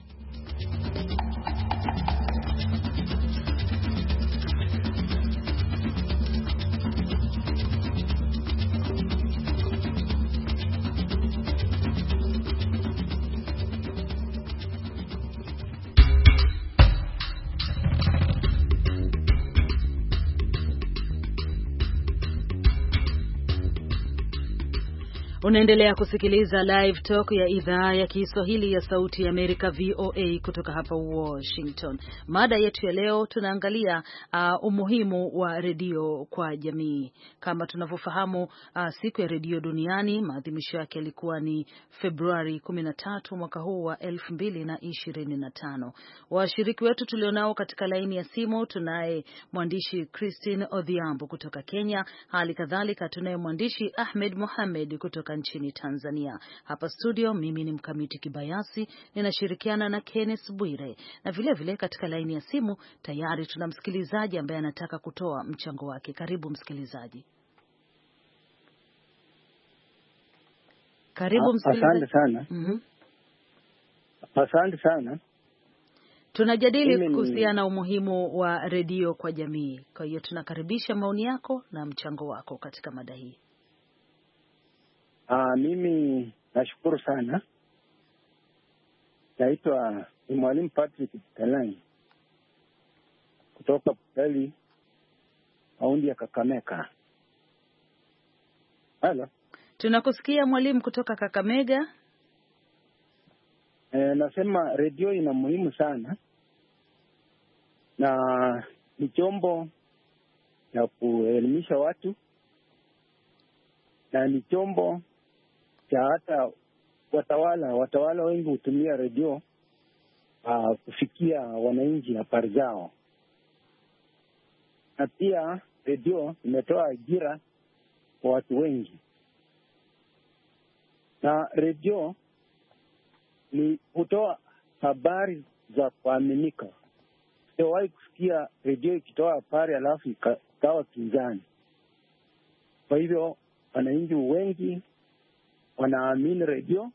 Unaendelea kusikiliza Live Talk ya idhaa ya Kiswahili ya Sauti ya Amerika VOA kutoka hapa Washington. Mada yetu ya leo tunaangalia umuhimu wa redio kwa jamii. Kama tunavyofahamu, siku ya redio duniani maadhimisho yake yalikuwa ni Februari 13 mwaka huu wa 2025. Washiriki wetu tulionao katika laini ya simu, tunaye mwandishi Christine Odhiambo kutoka Kenya, hali kadhalika tunaye mwandishi Ahmed Mohamed kutoka nchini Tanzania. Hapa studio mimi ni Mkamiti Kibayasi, ninashirikiana na Kenneth Bwire, na vile katika laini ya simu tayari tuna msikilizaji ambaye anataka kutoa mchango wake. Karibu msikilizaji. Karibu msikilizaji. Asante sana. Asante sana. Tunajadili kuhusiana na umuhimu wa redio kwa jamii. Kwa hiyo tunakaribisha maoni yako na mchango wako katika mada hii. Mimi nashukuru sana. Naitwa Mwalimu Patrick Talani kutoka Pali, kaunti ya Kakamega. Halo. Tunakusikia mwalimu kutoka Kakamega. Nasema redio ina muhimu sana, na ni chombo ya kuelimisha watu, na ni chombo cha hata watawala wengi hutumia redio kufikia wananchi habari zao. Na pia redio imetoa ajira kwa watu wengi, na redio ni hutoa habari za kuaminika. Sijawahi kusikia redio ikitoa habari alafu ikawa kinzani. Kwa hivyo wananchi wengi wanaamini redio,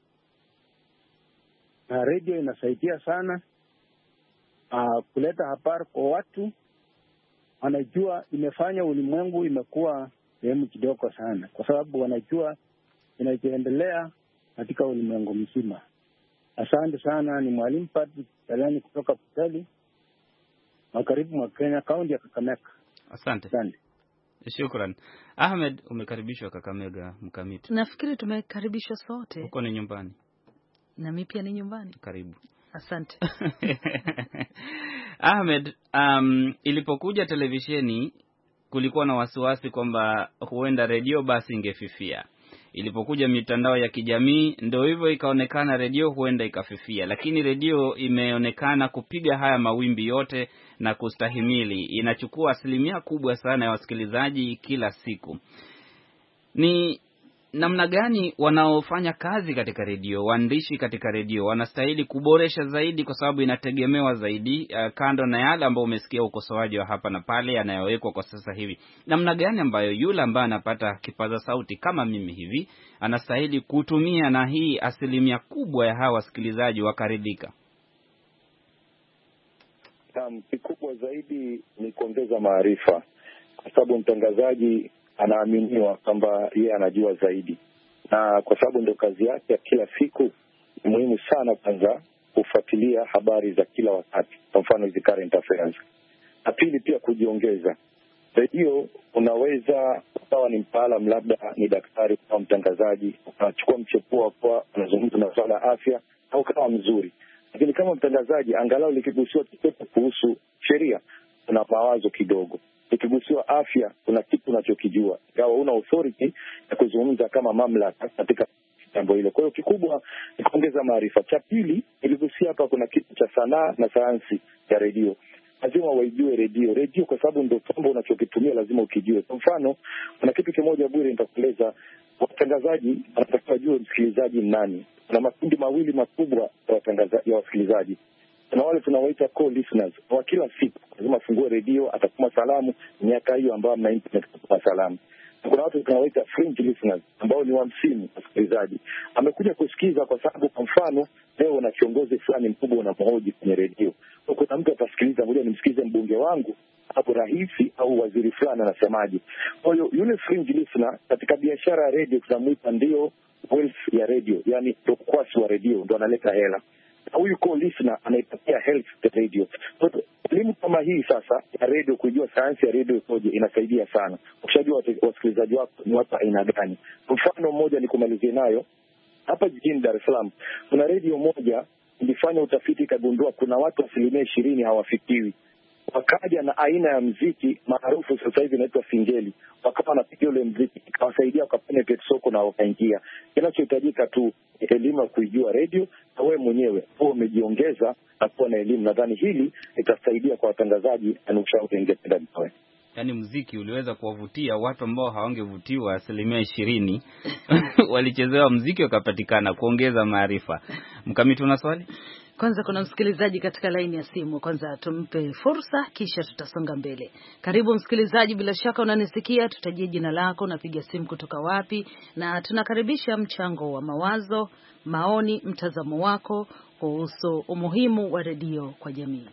na redio inasaidia sana kuleta habari kwa watu. Wanajua imefanya ulimwengu imekuwa sehemu kidogo sana, kwa sababu wanajua inachoendelea katika ulimwengu mzima. Asante sana. Ni Mwalimu Patrick Talani kutoka Putali, makaribu mwa Kenya, kaunti ya Kakamega. Asante. Shukran. Ahmed, umekaribishwa Kakamega. Mkamiti, nafikiri tumekaribishwa sote. Huko ni nyumbani. Na mimi pia ni nyumbani. Karibu. Asante. Ahmed, ilipokuja televisheni kulikuwa na wasiwasi kwamba huenda redio basi ingefifia. Ilipokuja mitandao ya kijamii ndio hivyo, ikaonekana redio huenda ikafifia, lakini redio imeonekana kupiga haya mawimbi yote na kustahimili. Inachukua asilimia kubwa sana ya wasikilizaji kila siku. Ni namna gani wanaofanya kazi katika redio, waandishi katika redio wanastahili kuboresha zaidi, kwa sababu inategemewa zaidi, kando na yale ambayo umesikia ukosoaji wa hapa na pale yanayowekwa kwa sasa hivi. Namna gani ambayo yule ambaye anapata kipaza sauti kama mimi hivi anastahili kutumia, na hii asilimia kubwa ya hawa wasikilizaji wakaridhika? Kikubwa zaidi ni kuongeza maarifa, kwa sababu mtangazaji anaaminiwa kwamba yeye anajua zaidi, na kwa sababu ndio kazi yake ya kila siku, ni muhimu sana kwanza kufuatilia habari za kila wakati, kwa mfano hizi current affairs. Na pili pia kujiongeza. Redio unaweza ukawa ni mtaalamu, labda ni daktari au mtangazaji, unachukua mchepuo kwa anazungumza na swala afya au kama mzuri, lakini kama mtangazaji angalau likigusiwa kitu kuhusu sheria una mawazo kidogo, ikigusiwa afya kuna kitu unachokijua, ingawa una authority ya kuzungumza kama mamlaka katika jambo hilo. Kwa hiyo kikubwa ni kuongeza maarifa. Cha pili, iligusia hapa kuna kitu cha sanaa na sayansi ya redio. Lazima waijue redio kwa sababu ndio chombo unachokitumia, lazima ukijue. Kwa mfano, kuna kitu kimoja Bwire nitakueleza, watangazaji wanatakiwa wajue msikilizaji nani. Kuna makundi mawili makubwa ya wasikilizaji. Kuna wale tunawaita co-listeners, wa kila siku lazima afungue redio, atakuma salamu, miaka hiyo ambayo mna internet kutuma salamu. Kuna watu tunawaita fringe listeners ambao ni wa msimu wasikilizaji. Amekuja kusikiza kwa sababu kwa mfano leo na kiongozi fulani mkubwa unamhoji kwenye redio. Kuna mtu atasikiliza, ngoja nimsikize mbunge wangu au rais au waziri fulani anasemaje. Kwa hiyo yule fringe listener katika biashara ya redio tunamuita ndio wealth ya redio, yani ukwasi wa redio ndio analeta hela. Huyu co-listener anaipatia health ya radio. Elimu kama hii sasa ya radio, kujua sayansi ya radio ikoje, inasaidia sana. Ukishajua wasikilizaji wako ni watu aina gani. Mfano mmoja ni kumalizie nayo, hapa jijini Dar es Salaam kuna radio moja ilifanya utafiti ikagundua kuna watu 20% hawafikiwi. Wakaja na aina ya mziki maarufu sasa hivi inaitwa singeli, wakawa wanapiga ule mziki, ikawasaidia wakapenetrate soko na wakaingia. Kinachohitajika tu elimu ya kuijua radio, na wewe mwenyewe wewe umejiongeza na kuwa na elimu. Nadhani hili litasaidia kwa watangazaji na ushauri ningependa nitoe. Yaani muziki uliweza kuwavutia watu ambao hawangevutiwa 20%. Walichezewa muziki wakapatikana, kuongeza maarifa. Mkamiti, una swali? Kwanza kuna msikilizaji katika laini ya simu. Kwanza tumpe fursa kisha tutasonga mbele. Karibu msikilizaji, bila shaka unanisikia, tutajie jina lako, unapiga simu kutoka wapi, na tunakaribisha mchango wa mawazo, maoni, mtazamo wako kuhusu umuhimu wa redio kwa jamii.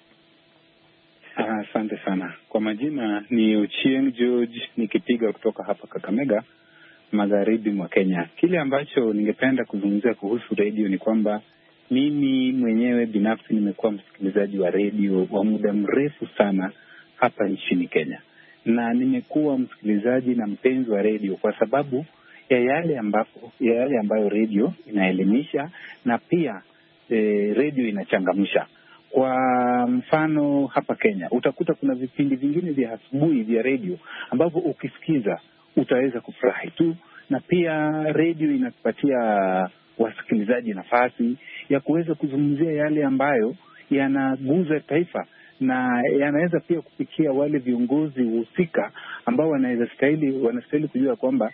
Asante sana. Kwa majina ni Ochieng George, nikipiga kutoka hapa Kakamega, magharibi mwa Kenya. Kile ambacho ningependa kuzungumzia kuhusu redio ni kwamba mimi mwenyewe binafsi nimekuwa msikilizaji wa redio wa muda mrefu sana hapa nchini Kenya. Na nimekuwa msikilizaji na mpenzi wa redio kwa sababu ya yale ambayo redio inaelimisha na pia redio inachangamsha. Kwa mfano hapa Kenya utakuta kuna vipindi vingine vya asubuhi vya redio ambavyo ukisikiza utaweza kufurahi tu, na pia redio inatupatia wasikilizaji nafasi ya kuweza kuzungumzia yale ambayo yanaguza taifa, na yanaweza pia kufikia wale viongozi husika ambao wanastahili kujua kwamba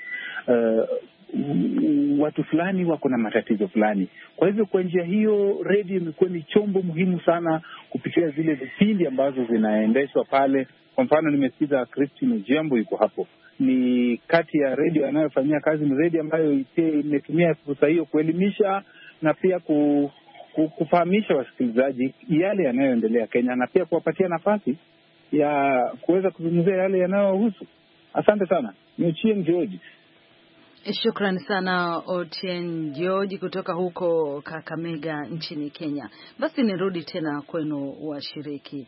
watu fulani wako na matatizo fulani. Kwa hivyo kwa njia hiyo redio imekuwa ni chombo muhimu sana kupitia zile vipindi ambazo zinaendeshwa pale. Kwa mfano nimesikiza Christine Jambo yuko hapo. Ni kati ya redio anayofanyia kazi, ni redio ambayo imetumia fursa hiyo kuelimisha na pia kufahamisha wasikilizaji yale yanayoendelea Kenya, na pia kuwapatia nafasi ya kuweza kuzungumzia yale yanayohusu. Asante sana. Ni Ochieng George. Shukrani sana Ochieng George kutoka huko Kakamega nchini Kenya. Basi nirudi tena kwenu washiriki.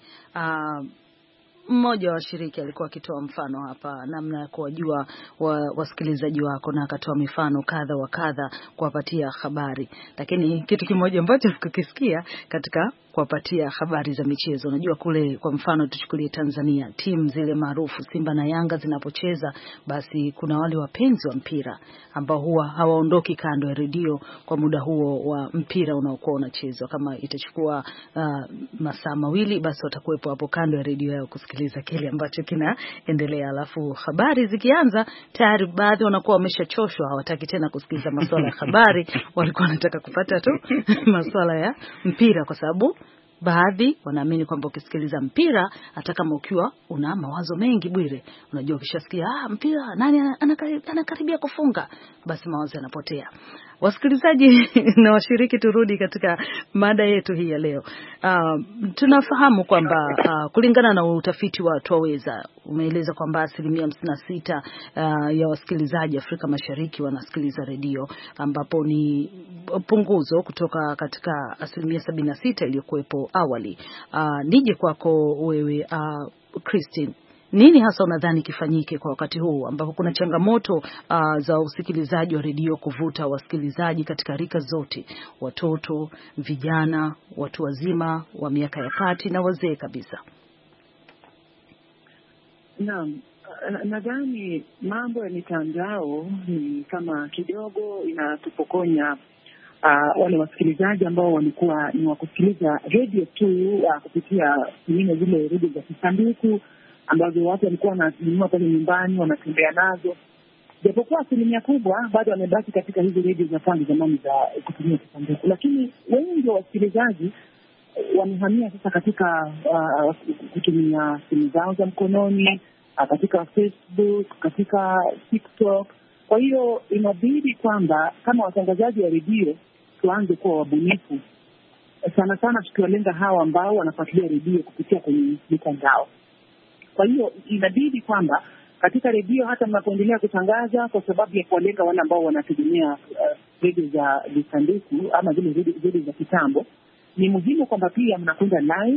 Mmoja wa washiriki alikuwa akitoa mfano hapa namna ya kuwajua wasikilizaji wako, na akatoa mifano kadha wa kadha kuwapatia habari. Lakini kitu kimoja ambacho kukisikia katika kuwapatia habari za michezo, unajua kule kwa mfano tuchukulie Tanzania, timu zile maarufu Simba na Yanga zinapocheza, basi kuna wale wapenzi wa mpira ambao huwa hawaondoki kando ya redio kwa muda huo wa mpira unaokuwa unachezwa. Kama itachukua masaa mawili, basi watakuwepo hapo kando ya redio yao kusikiliza kile ambacho kinaendelea. Alafu habari zikianza, tayari baadhi wanakuwa wameshachoshwa, hawataki tena kusikiliza masuala ya habari, walikuwa wanataka kupata tu masuala ya mpira, kwa sababu baadhi wanaamini kwamba ukisikiliza mpira hata kama ukiwa una mawazo mengi Bwire, unajua ukishasikia mpira nani anakaribia kufunga, basi mawazo yanapotea. Wasikilizaji na washiriki, turudi katika mada yetu hii ya leo. Tunafahamu kwamba kulingana na utafiti wa Twaweza umeeleza kwamba 56% ya wasikilizaji Afrika Mashariki wanasikiliza redio, ambapo ni punguzo kutoka katika 76% iliyokuwepo awali. Nije kwako wewe Christine, nini hasa unadhani kifanyike kwa wakati huu ambapo kuna changamoto za usikilizaji wa redio kuvuta wasikilizaji katika rika zote, watoto, vijana, watu wazima wa miaka ya kati na wazee kabisa? Naam, nadhani mambo ya mitandao ni kama kidogo inatupokonya wale wasikilizaji ambao walikuwa ni wa kusikiliza redio tu kupitia nyingine zile redio za kisanduku ambazo watu walikuwa wananunua pale nyumbani, wanatembea nazo. japokuwa asilimia kubwa bado wamebaki katika hizi redio za tangu zamani za kutumia kisanduku, lakini wengi wa wasikilizaji wamehamia sasa katika kutumia simu zao za mkononi, katika Facebook, katika TikTok. Kwa hiyo inabidi kwamba kama watangazaji wa redio tuanze kuwa wabunifu sana sana, tukiwalenga hawa ambao wanafuatilia redio kupitia kwenye mitandao. Kwa hiyo inabidi kwamba katika redio hata mnapoendelea kutangaza, kwa sababu ya kuwalenga wale ambao wanategemea redio za visanduku ama zile redio za kitambo, ni muhimu kwamba pia mnakwenda live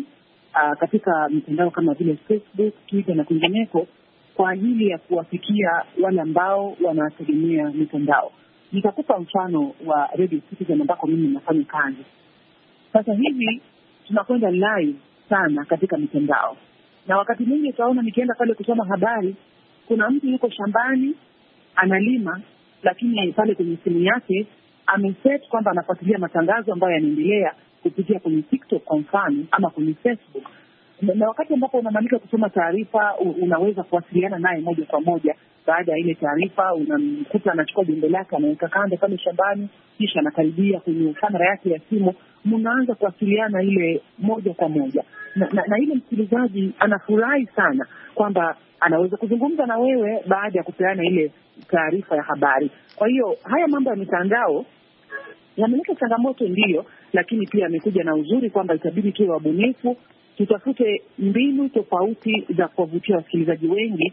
katika mitandao kama vile Facebook, Twitter na kwingineko kwa ajili ya kuwafikia wale ambao wanategemea mitandao. Nitakupa mfano wa Radio Citizen ambako mimi nafanya kazi. Sasa hivi tunakwenda live sana katika mitandao, na wakati mwingi utaona nikienda pale kusoma habari, kuna mtu yuko shambani analima, lakini pale kwenye simu yake ameset kwamba anafuatilia matangazo ambayo yanaendelea kupitia kwenye TikTok kwa mfano ama kwenye Facebook. Na wakati ambapo unamaliza kusoma taarifa, unaweza kuwasiliana naye moja kwa moja. Baada ya ile taarifa, unamkuta anachukua jembe lake anaweka kando pale shambani, kisha anakaribia kwenye kamera yake ya simu, mnaanza kuwasiliana ile moja kwa moja. Na ile msikilizaji anafurahi sana kwamba anaweza kuzungumza na wewe baada ya kupeana ile taarifa ya habari. Kwa hiyo haya mambo ya mitandao yameleta changamoto ndio, lakini pia amekuja na uzuri kwamba itabidi tuwe wabunifu, tutafute mbinu tofauti za kuwavutia wasikilizaji wengi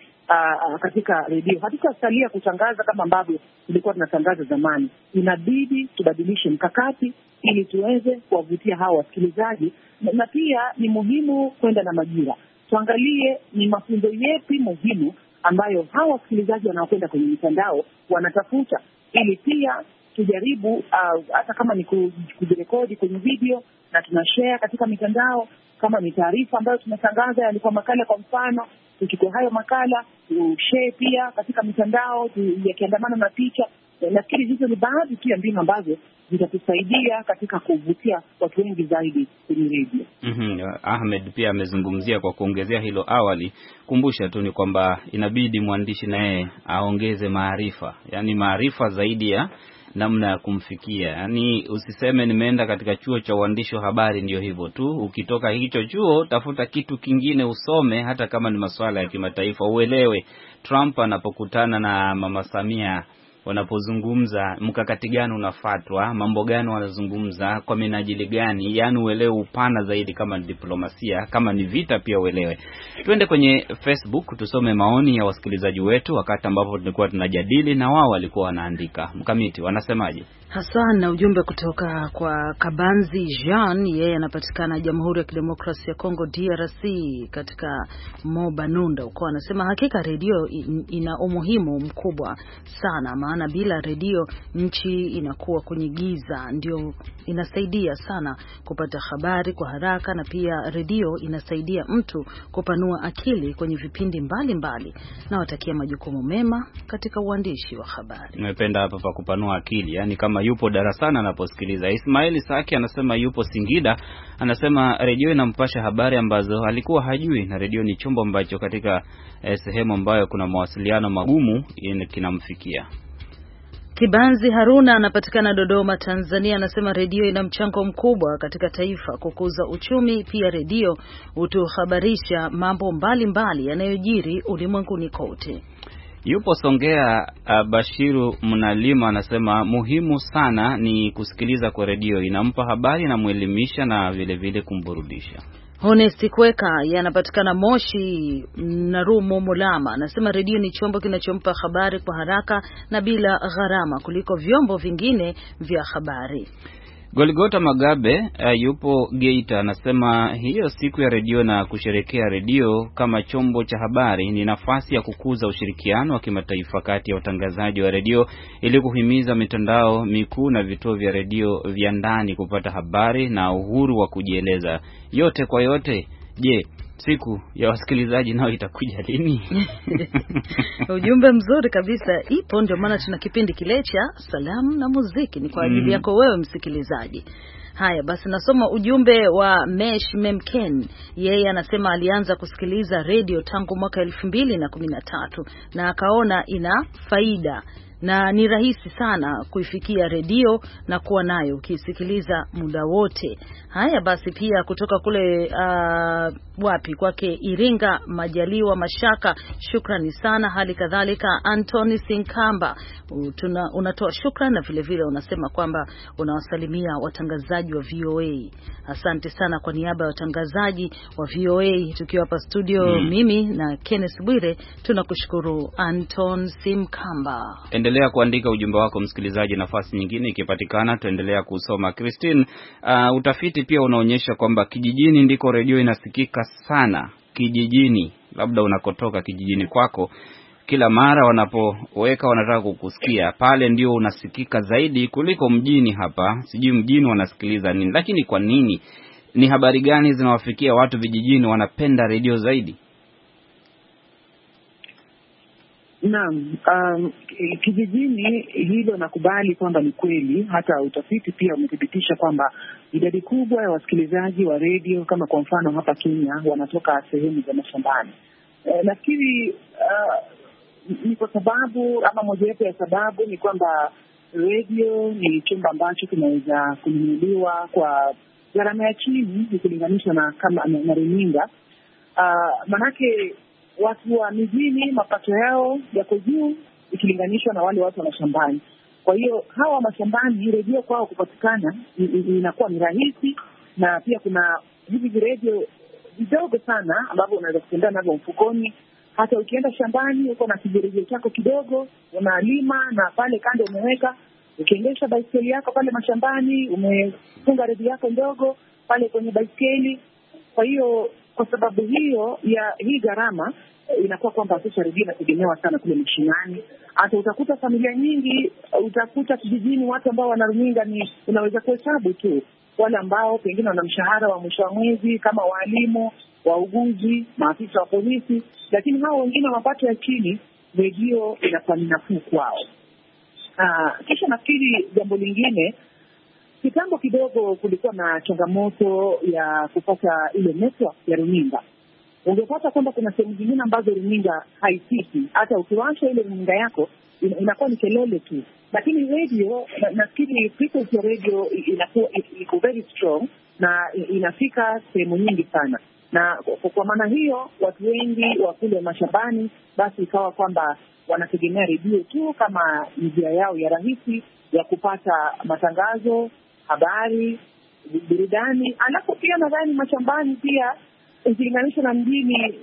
katika redio. Hatutasalia kutangaza kama ambavyo tulikuwa tunatangaza zamani. Inabidi tubadilishe mkakati ili tuweze kuwavutia hawa wasikilizaji, na pia ni muhimu kwenda na majira. Tuangalie ni mafunzo yepi muhimu ambayo hawa wasikilizaji wanaokwenda kwenye mitandao wanatafuta, ili pia tujaribu hata kama ni kujirekodi kwenye video na tunashare katika mitandao. Kama ni taarifa ambayo tunatangaza yalikuwa makala kwa mfano, tuchukue hayo makala tushare pia katika mitandao yakiandamana na picha. Nafikiri hizo ni baadhi tu ya mbinu ambazo zitatusaidia katika kuvutia watu wengi zaidi kwenye redio. Ahmed pia amezungumzia kwa kuongezea hilo awali. Kumbusha tu ni kwamba inabidi mwandishi naye aongeze maarifa, yani maarifa zaidi ya namna ya kumfikia. Yani usiseme nimeenda katika chuo cha uandishi wa habari ndio hivyo tu. Ukitoka hicho chuo tafuta kitu kingine usome, hata kama ni masuala ya kimataifa uelewe. Trump anapokutana na Mama Samia, wanapozungumza mkakati gani unafuatwa, mambo gani wanazungumza, kwa minajili gani, yani uelewe upana zaidi. Kama ni diplomasia, kama ni vita pia uelewe. Twende kwenye Facebook tusome maoni ya wasikilizaji wetu wakati ambapo tulikuwa tunajadili na wao walikuwa wanaandika. Mkamiti, wanasemaje? Hassan na ujumbe kutoka kwa Kabanzi Jean, yeye anapatikana Jamhuri ya Kidemokrasia ya Kongo DRC katika Mobanunda huko. Anasema hakika redio ina umuhimu mkubwa sana, maana bila redio nchi inakuwa kwenye giza. Ndio inasaidia sana kupata habari kwa haraka, na pia redio inasaidia mtu kupanua akili kwenye vipindi mbalimbali. Na watakia majukumu mema katika uandishi wa habari. Nimependa hapa pa kupanua akili, yani kama yupo darasani anaposikiliza. Ismaili Saki anasema yupo Singida, anasema redio inampasha habari ambazo alikuwa hajui, na redio ni chombo ambacho katika sehemu ambayo kuna mawasiliano magumu kinamfikia. Kibanzi Haruna anapatikana Dodoma, Tanzania, anasema redio ina mchango mkubwa katika taifa kukuza uchumi. Pia redio hutuhabarisha mambo mbalimbali yanayojiri ulimwenguni kote. Yupo Songea Bashiru Mnalima, anasema muhimu sana ni kusikiliza kwa redio, inampa habari na muelimisha na vile vile kumburudisha. Honesti Kweka yanapatikana Moshi na Rumo Mulama, anasema redio ni chombo kinachompa habari kwa haraka na bila gharama kuliko vyombo vingine vya habari. Goligota Magabe yupo Geita, anasema hiyo siku ya redio na kusherekea redio kama chombo cha habari ni nafasi ya kukuza ushirikiano wa kimataifa kati ya watangazaji wa redio ili kuhimiza mitandao mikuu na vituo vya redio vya ndani kupata habari na uhuru wa kujieleza. Yote kwa yote, je, siku ya wasikilizaji nao itakuja lini? Ujumbe mzuri kabisa, ipo, ndio maana tuna kipindi kile cha salamu na muziki, ni kwa ajili yako wewe msikilizaji. Haya basi, nasoma ujumbe wa Mesh Memken. Yeye anasema alianza kusikiliza radio tangu mwaka 2013 na akaona ina faida na ni rahisi sana kuifikia redio na kuwa nayo ukisikiliza muda wote. Haya basi, pia kutoka kule wapi kwake Iringa, Majaliwa Mashaka, shukrani sana. Hali kadhalika Anthony Sinkamba, unatoa shukrani na vile vile unasema kwamba unawasalimia watangazaji wa VOA. Asante sana kwa niaba ya watangazaji wa VOA tukiwa hapa studio, mimi na Kenneth Bwire tunakushukuru Anton Simkamba. Endelea kuandika ujumbe wako msikilizaji, nafasi nyingine ikipatikana tuendelea kusoma. Christine, utafiti pia unaonyesha kwamba kijijini ndiko redio inasikika sana. Kijijini, labda unakotoka kijijini kwako, kila mara wanapoweka wanataka kukusikia, pale ndio unasikika zaidi kuliko mjini hapa. Sijui mjini wanasikiliza nini, lakini kwa nini? Ni habari gani zinawafikia watu vijijini wanapenda redio zaidi? Naam, kijijini hilo nakubali kwamba ni kweli. Hata utafiti pia umethibitisha kwamba idadi kubwa ya wasikilizaji wa redio, kama kwa mfano hapa Kenya, wanatoka sehemu za mashambani. Nafikiri ni kwa sababu ama mojawapo ya sababu ni kwamba redio ni chombo ambacho kinaweza kununuliwa kwa gharama ya chini ikilinganishwa na runinga. Manake watu wa mijini mapato yao yako juu ikilinganishwa na wale watu wa mashambani. Kwa hiyo hawa mashambani redio kwao kupatikana inakuwa ni rahisi, na pia kuna hivi redio vidogo sana ambavyo unaweza kutembea navyo mfukoni. Hata ukienda shambani uko na kijiredio chako kidogo, unalima na pale kando umeweka. Ukiendesha baiskeli yako pale mashambani, umefunga redio yako ndogo pale kwenye baiskeli. Kwa hiyo kwa sababu hiyo ya hii gharama, inakuwa kwamba sasa redio inategemewa sana kule mashinani. Hata utakuta familia nyingi, utakuta kijijini watu ambao wana runinga ni unaweza kuhesabu tu wale ambao pengine wana mshahara wa mwisho wa mwezi, kama walimu, wauguzi, maafisa wa polisi. Lakini hao wengine mapato ya chini, redio inakuwa ni nafuu kwao. Kisha nafikiri jambo lingine, kitambo kidogo kulikuwa na changamoto ya kupata ile network ya runinga. Ungepata kwamba kuna sehemu zingine ambazo runinga haifiki. Hata ukiwasha ile runinga yako inakuwa ni kelele tu. Lakini radio, nafikiri frequency ya radio inakuwa iko very strong na inafika sehemu nyingi sana. Na kwa maana hiyo watu wengi wa kule mashambani basi ikawa kwamba wanategemea redio tu kama njia yao ya rahisi ya kupata matangazo, habari, burudani. Alafu pia nadhani mashambani pia ukilinganisha na mjini,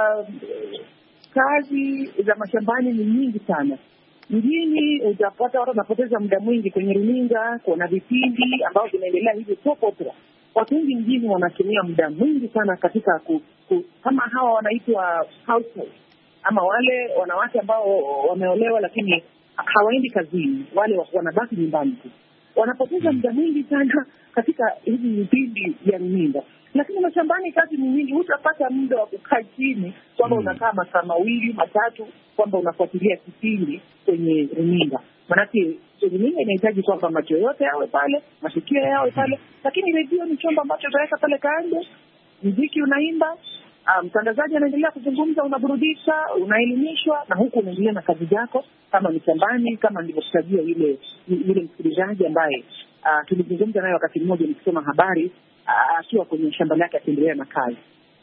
kazi za mashambani ni nyingi sana. Mjini utapata watu wanapoteza muda mwingi kwenye runinga kuona vipindi ambao vinaendelea hivi soap opera. Watu wengi mjini wanatumia muda mwingi sana katika kama hawa wanaitwa household, ama wale wanawake ambao wameolewa lakini hawaendi kazini, wale wanabaki nyumbani tu. Wanapoteza muda mwingi sana katika hivi vipindi vya runinga. Lakini mashambani kazi ni nyingi, hutapata muda wa kukaa chini kwamba unakaa masaa 2, 3 kwamba unafuatilia kipindi kwenye runinga. Manake runinga inahitaji kwamba macho yote yawe pale, masikio yawe pale. Lakini redio ni chombo ambacho utaweka pale kando, muziki unaimba, mtangazaji anaendelea kuzungumza, unaburudisha, unaelimishwa, na huku unaendelea na kazi zako kama ni shambani, kama nilivyokutajia yule msikilizaji ambaye tulizungumza naye wakati mmoja nikisoma habari akiwa kwenye shamba lake akiendelea na kazi.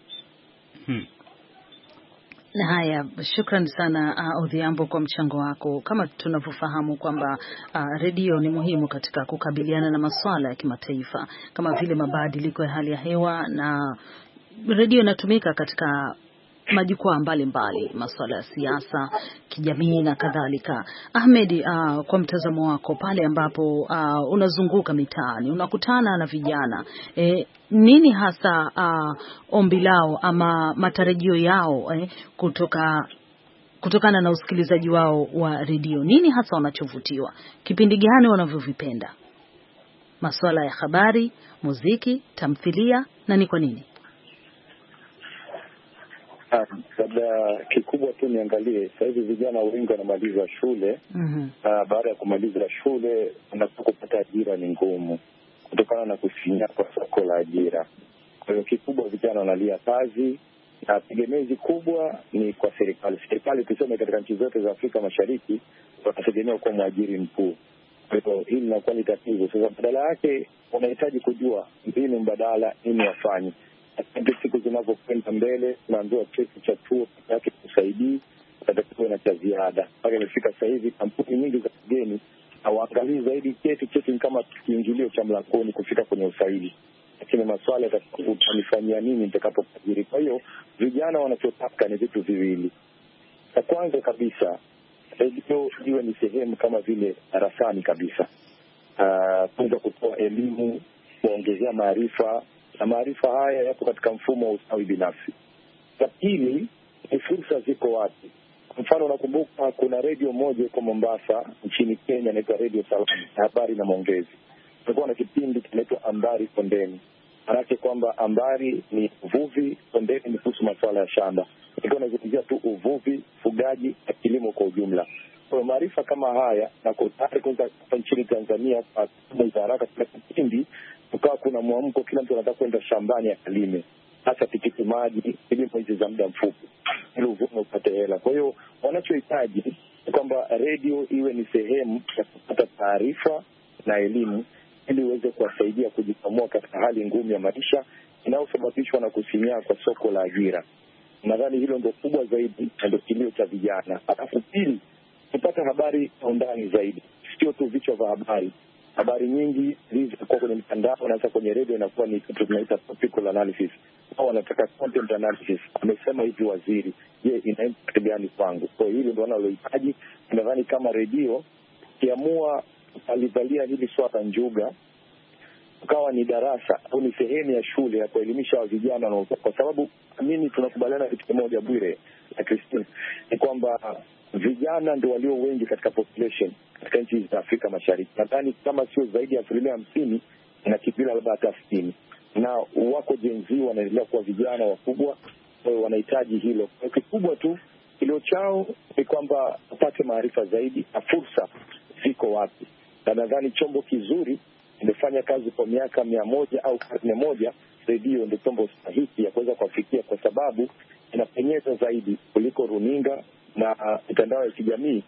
Haya, shukrani sana Odhiambo kwa mchango wako. Kama tunavyofahamu kwamba redio ni muhimu katika kukabiliana na masuala ya kimataifa kama vile mabadiliko ya hali ya hewa, na redio inatumika katika majukwaa mbalimbali, masuala ya siasa, kijamii na kadhalika. Ahmed, kwa mtazamo wako, pale ambapo unazunguka mitaani, unakutana na vijana, nini hasa ombi lao ama matarajio yao kutokana na usikilizaji wao wa redio? Nini hasa wanachovutiwa? Kipindi gani wanavyovipenda? Masuala ya habari, muziki, tamthilia, na ni kwa nini? labda kikubwa tu niangalie sasa hivi vijana wengi wanamaliza shule. Baada ya kumaliza shule unakuwa kupata ajira ni ngumu kutokana na kusinya kwa soko la ajira. Kwa hiyo kikubwa vijana wanalia kazi, na tegemezi kubwa ni kwa serikali. Serikali tuseme katika nchi zote za Afrika Mashariki wanategemea kuwa mwajiri mkuu. Kwa hiyo hili linakuwa ni tatizo. Sasa badala yake wanahitaji kujua mbinu mbadala nini wafanye. Lakini siku zinavyokwenda mbele tunaambiwa cheti cha chuo yake kusaidii atatakiwa na cha ziada. Mpaka imefika sasa hivi kampuni nyingi za kigeni hawaangalii zaidi cheti ni kama kiingilio cha mlangoni kufika kwenye usaili. Lakini maswala yatanifanyia nini nitakapoajiri. Kwa hiyo vijana wanachotaka ni vitu viwili. La kwanza kabisa redio iwe ni sehemu kama vile darasani kabisa. Kuweza kutoa elimu, kuongezea maarifa, na maarifa haya yapo katika mfumo wa ustawi binafsi. La pili ni fursa ziko wapi. Kwa mfano unakumbuka kuna redio moja iko Mombasa nchini Kenya inaitwa Radio Salaam, habari na maongezi. Kulikuwa na kipindi kinaitwa Ambari Kondeni. Maana kwamba ambari ni uvuvi, kondeni ni kuhusu masuala ya shamba. Ilikuwa inazungumzia tu uvuvi, fugaji na kilimo kwa ujumla. Kwa maarifa kama haya na kwa tayari kwanza nchini Tanzania kwa haraka kila kipindi tukawa kuna mwamko, kila mtu anataka kwenda shambani akalime, hasa tikiti maji, kilimo hizi za muda mfupi ili uvune upate hela. Kwa hiyo wanachohitaji ni kwamba redio iwe ni sehemu ya kupata taarifa na elimu ili uweze kuwasaidia kujikwamua katika hali ngumu ya maisha inayosababishwa na kusinyaa kwa soko la ajira. Nadhani hilo ndio kubwa zaidi na ndio kilio cha vijana. Alafu pili, kupata habari kwa undani zaidi, sio tu vichwa vya habari. Habari nyingi zilizokuwa kwenye mtandao na hasa kwenye redio inakuwa ni kitu tunaita topical analysis. Wao wanataka content analysis. Amesema hivi waziri, je, ina impact gani kwangu? Kwa hiyo hilo ndio wanalohitaji. Nadhani kama redio kiamua alivalia hili swala njuga ukawa ni darasa au ni sehemu ya shule ya kuelimisha vijana, na kwa sababu mimi tunakubaliana kitu kimoja Bwire na Christine, ni kwamba vijana ndio walio wengi katika population katika nchi za Afrika Mashariki. Nadhani kama sio zaidi ya 50% na kipila labda hata 60%. Na wako Gen Z wanaendelea kuwa vijana wakubwa, kwa hiyo wanahitaji hilo. Kwa kikubwa tu hilo chao ni kwamba upate maarifa zaidi na fursa ziko wapi. Na nadhani chombo kizuri imefanya kazi kwa miaka 100 au karne moja, redio ndio chombo sahihi ya kuweza kufikia, kwa sababu inapenyeza zaidi kuliko runinga na mitandao ya kijamii.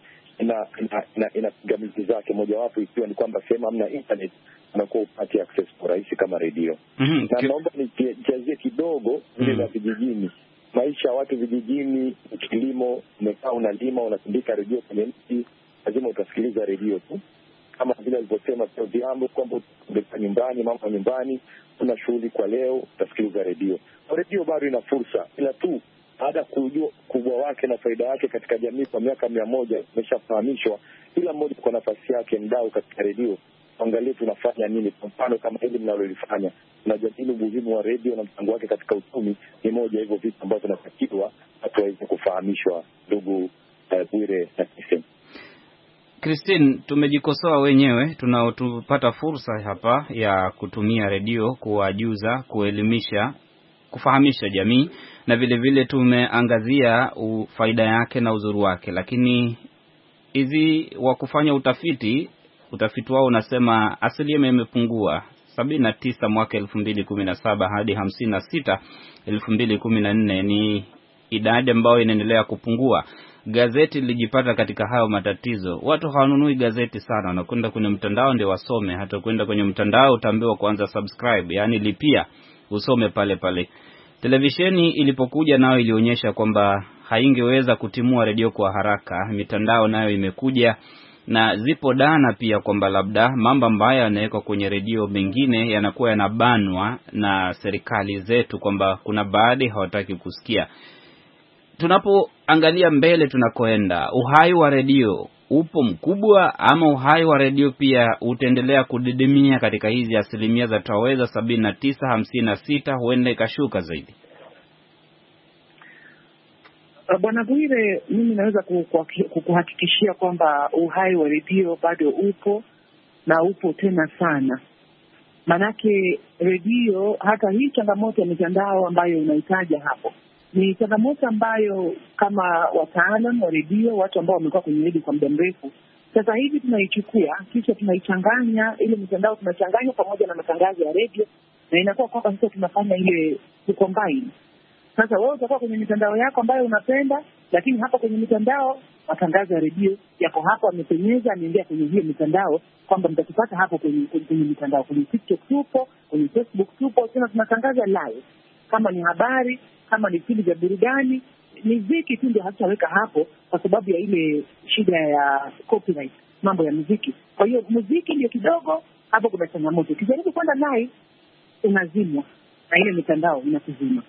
Ina pingamizi zake, mojawapo ikiwa ni kwamba sehemu hamna internet unakuwa upate access kwa rahisi kama redio. Na naomba nijazie kidogo vile la vijijini. Maisha ya watu vijijini, kilimo, umekaa unalima, unatundika redio kwenye mti, lazima utasikiliza redio tu. Kama vile alivyosema sio jambo kwamba utakaa nyumbani, mambo nyumbani, kuna shughuli kwa leo, utasikiliza redio. Redio bado ina fursa, ila tu baada kujua kubwa wake na faida yake katika jamii kwa miaka 100 imeshafahamishwa. Kila mmoja kwa nafasi yake mdau katika redio. Angalia tunafanya nini. Kwa mfano kama hili mnalolifanya, tunajadili umuhimu wa redio na mchango wake katika uchumi, ni moja hivyo vitu ambavyo tunatakiwa watu waweze kufahamishwa. Ndugu Bwire na Christine, tumejikosoa wenyewe tunaotupata fursa hapa ya kutumia redio kuwajuza, kuelimisha, kufahamisha jamii, na vile vile tumeangazia faida yake na uzuri wake. Lakini hizi wa kufanya utafiti wao unasema asilimia imepungua 79 mwaka 2017 hadi 56 2014. Ni idadi ambayo inaendelea kupungua. Gazeti lilijipata katika hayo matatizo. Watu hawanunui gazeti sana, wanakwenda kwenye mtandao ndio wasome. Hata kwenda kwenye mtandao utaambiwa kwanza subscribe, yani lipia usome pale pale. Televisheni ilipokuja nayo ilionyesha kwamba haingeweza kutimua redio kwa haraka. Mitandao nayo imekuja na zipo dana pia kwamba labda mambo ambayo yanawekwa kwenye redio mengine yanakuwa yanabanwa na serikali zetu, kwamba kuna baadhi hawataki kusikia. Tunapoangalia mbele tunakoenda, uhai wa redio upo mkubwa ama uhai wa redio pia utaendelea kudidimia katika hizi asilimia za taweza 79, 56, huenda ikashuka zaidi? Bwana Bwire, mimi naweza kukuhakikishia kwamba uhai wa redio bado upo na upo tena sana. Manake redio, hata hii changamoto ya mitandao ambayo unaitaja hapo, Ni changamoto ambayo kama wataalam wa redio, watu ambao wamekuwa kwenye redio kwa muda mrefu, sasa hivi tunaichukua kisha tunaichanganya ile mitandao, tunachanganya pamoja na matangazo ya redio, na inakuwa kwamba sasa tunafanya ile kucombine. Sasa wewe utakuwa kwenye mitandao yako ambayo unapenda, lakini hapa kwenye mitandao matangazo ya redio yako hapo, amepenyeza ameingia kwenye hiyo mitandao, kwamba mtakupata hapo kwenye mitandao. Kwenye TikTok tupo, kwenye Facebook tupo, tena tunatangaza live. Kama ni habari, kama ni vipindi vya burudani, muziki tu ndio hatutaweka hapo kwa sababu ya ile shida ya copyright, mambo ya muziki. Kwa hiyo muziki ndio kidogo hapo kuna changamoto. Ukijaribu kwenda live unazimwa na ile mitandao inakuzima.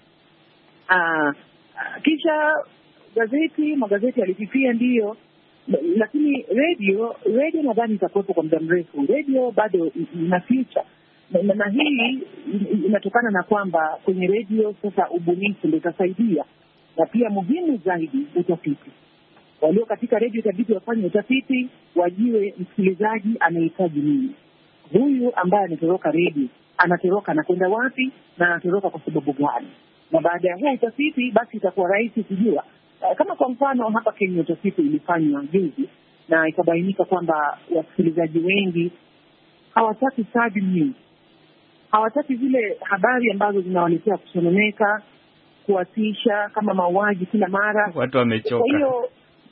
Kisha magazeti yalififia ndio, lakini radio nadhani itakuwepo kwa muda mrefu. Radio bado ina future, na hii inatokana na kwamba kwenye radio sasa ubunifu ndio utasaidia, na pia muhimu zaidi utafiti. Walio katika radio itabidi wafanye utafiti, wajue msikilizaji anahitaji nini. Huyu ambaye anatoroka radio anatoroka na kwenda wapi, na anatoroka kwa sababu gani? Na baada ya huo utafiti basi itakuwa rahisi kujua. Kama kwa mfano hapa Kenya utafiti ilifanywa juzi na ikabainika kwamba wasikilizaji wengi hawataki sad news, hawataki zile habari ambazo zinawaletea kusononeka, kuwatisha, kama mauaji kila mara. Watu wamechoka. Kwa hiyo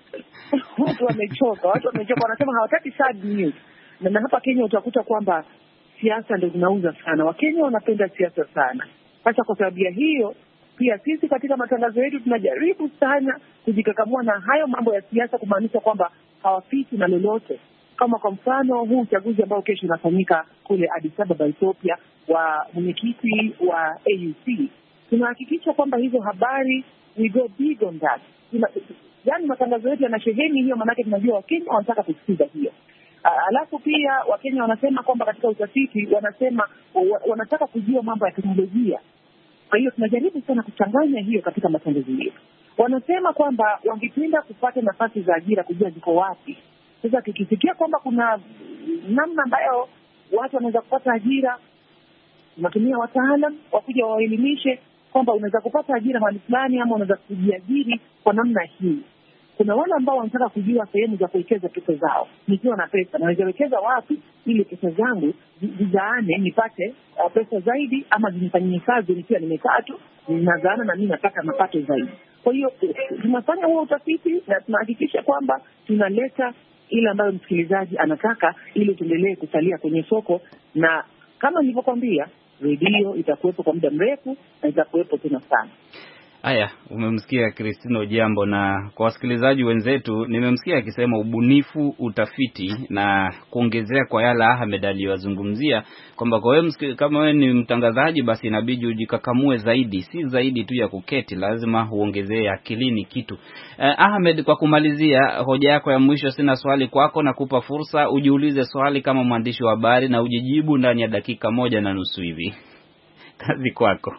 watu wamechoka, wanasema hawataki sad news. Na hapa Kenya utakuta kwamba siasa ndio zinauza sana. Wakenya wanapenda siasa sana. Sasa kwa sababu ya hiyo pia sisi katika matangazo yetu tunajaribu sana kujikakamua na hayo mambo ya siasa, kumaanisha kwamba hawapiti na lolote. Kama kwa mfano huu uchaguzi ambao kesho unafanyika kule Addis Ababa, Ethiopia, wa mwenyekiti wa AUC, tunahakikisha kwamba hizo habari we go big on that. Yaani matangazo yetu yanasheheni hiyo, maanake tunajua Wakenya wanataka kusikiza hiyo. Alafu pia Wakenya wanasema kwamba katika utafiti wanasema wanataka kujua mambo ya teknolojia. Kwa hiyo tunajaribu sana kuchanganya hiyo katika matangazo yetu. Wanasema kwamba wangependa kupata nafasi za ajira, kujua ziko wapi. Sasa tukisikia kwamba kuna namna ambayo watu wanaweza kupata ajira, tunatumia wataalam wakuja waelimishe kwamba unaweza kupata ajira mahali fulani, ama unaweza kujiajiri kwa namna hii. Kuna wale ambao wanataka kujua sehemu za kuwekeza pesa zao. Nikiwa na pesa naweza wekeza wapi ili pesa zangu zizaane, nipate pesa zaidi, ama zinifanyie kazi nikiwa nimekaa tu ninazaana na mimi napata mapato zaidi. Kwa hiyo tunafanya huo utafiti na tunahakikisha kwamba tunaleta ile ambayo msikilizaji anataka, ili tuendelee kusalia kwenye soko. Na kama nilivyokuambia, redio itakuwepo kwa muda mrefu na itakuwepo tena sana. Haya, umemsikia Christine Ojiambo, na kwa wasikilizaji wenzetu nimemsikia akisema ubunifu, utafiti na kuongezea kwa yale Ahmed aliyozungumzia kwamba kwa wewe kama wewe ni mtangazaji basi inabidi ujikakamue zaidi, si zaidi tu ya kuketi, lazima uongezee akilini kitu. Ahmed, kwa kumalizia hoja yako ya mwisho, sina swali kwako, na kupa fursa ujiulize swali kama mwandishi wa habari na ujijibu ndani ya dakika 1.5 hivi. Kazi kwako.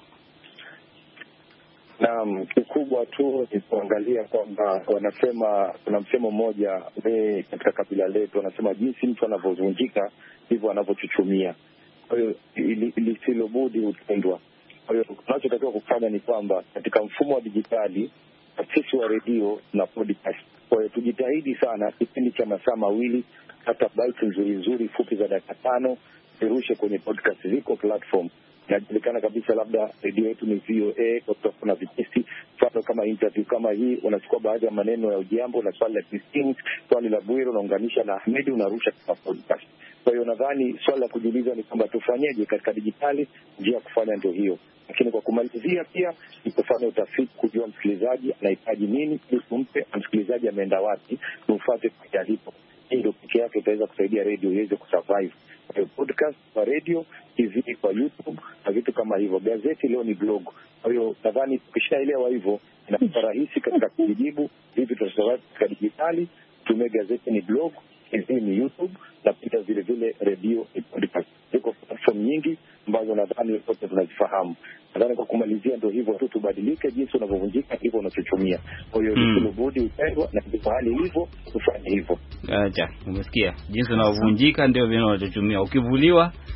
Naam, kikubwa tu ni kuangalia kwamba wanasema, kuna msemo mmoja katika kabila letu wanasema jinsi mtu anavyovunjika ndivyo anavyochuchumia. Kwa hiyo lisilobudi hutendwa. Kwa hiyo tunachotakiwa kufanya ni kwamba katika mfumo wa dijitali, sisi wa redio na podcast, kwa hiyo tujitahidi sana kipindi cha masaa 2 hata bite nzuri fupi za dakika 5 zirushe kwenye podcast. Ziko platform inajulikana kabisa, labda redio yetu ni VOA, kwa sababu kuna vipindi mfano kama interview kama hii, unachukua baadhi ya maneno ya Ojiambo na swali la Christine, swali la Bwire unaunganisha na Ahmed, unarusha kwa podcast. Kwa hiyo nadhani swali la kujiuliza ni kwamba tufanyeje katika dijitali. Njia ya kufanya ndio hiyo, lakini kwa kumalizia pia ni kufanya utafiti, kujua msikilizaji anahitaji nini, ili tumpe msikilizaji ameenda wapi, tumfuate kwa alipo. Hii ndio pekee yake itaweza kusaidia radio iweze kusurvive. Kwa podcast, kwa radio, TV, kwa YouTube na vitu kama hivyo. Gazeti leo ni blog. Kwa hiyo nadhani tukishaelewa hivyo inakuwa rahisi katika kujibu vipi tutasurvive katika dijitali. Tumie gazeti ni blog, TV ni YouTube, na pia vile vile radio ni podcast. Ziko platform nyingi ambazo nadhani wote tunazifahamu. Nadhani kwa kumalizia ndio hivyo tu, tubadilike, jinsi unavyovunjika hivyo unachochumia. Kwa hiyo tulibudi upendwa, na kwa hali hivyo tufanye hivyo. Acha, umesikia? Jinsi unavyovunjika ndio vile unachochumia. Ukivuliwa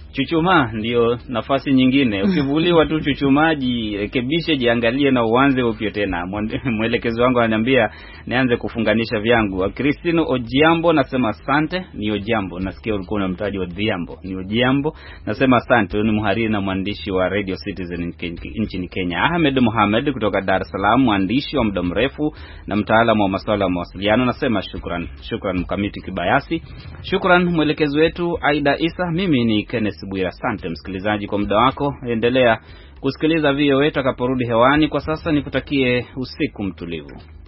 Chuchumaa ndio nafasi nyingine. Ukivuliwa tu chuchumaji, rekebishe, jiangalie na uanze upya tena. Mwelekezi wangu ananiambia nianze kufunganisha vyangu. Christine Ojiambo nasema asante. Ni Ojiambo, nasikia ulikuwa unamtaji Odhiambo. Ni Ojiambo nasema asante. Ni mhariri na mwandishi wa Radio Citizen nchini Kenya. Ahmed Mohamed kutoka Dar es Salaam, mwandishi wa muda mrefu na mtaalamu wa masuala ya mawasiliano, nasema shukran Mkamiti Kibayasi. Shukran mwelekezi wetu Aida Isa. Mimi ni Kenneth Bwira. Asante msikilizaji kwa muda wako. Endelea kusikiliza VOA tutakaporudi hewani. Kwa sasa nikutakie usiku mtulivu.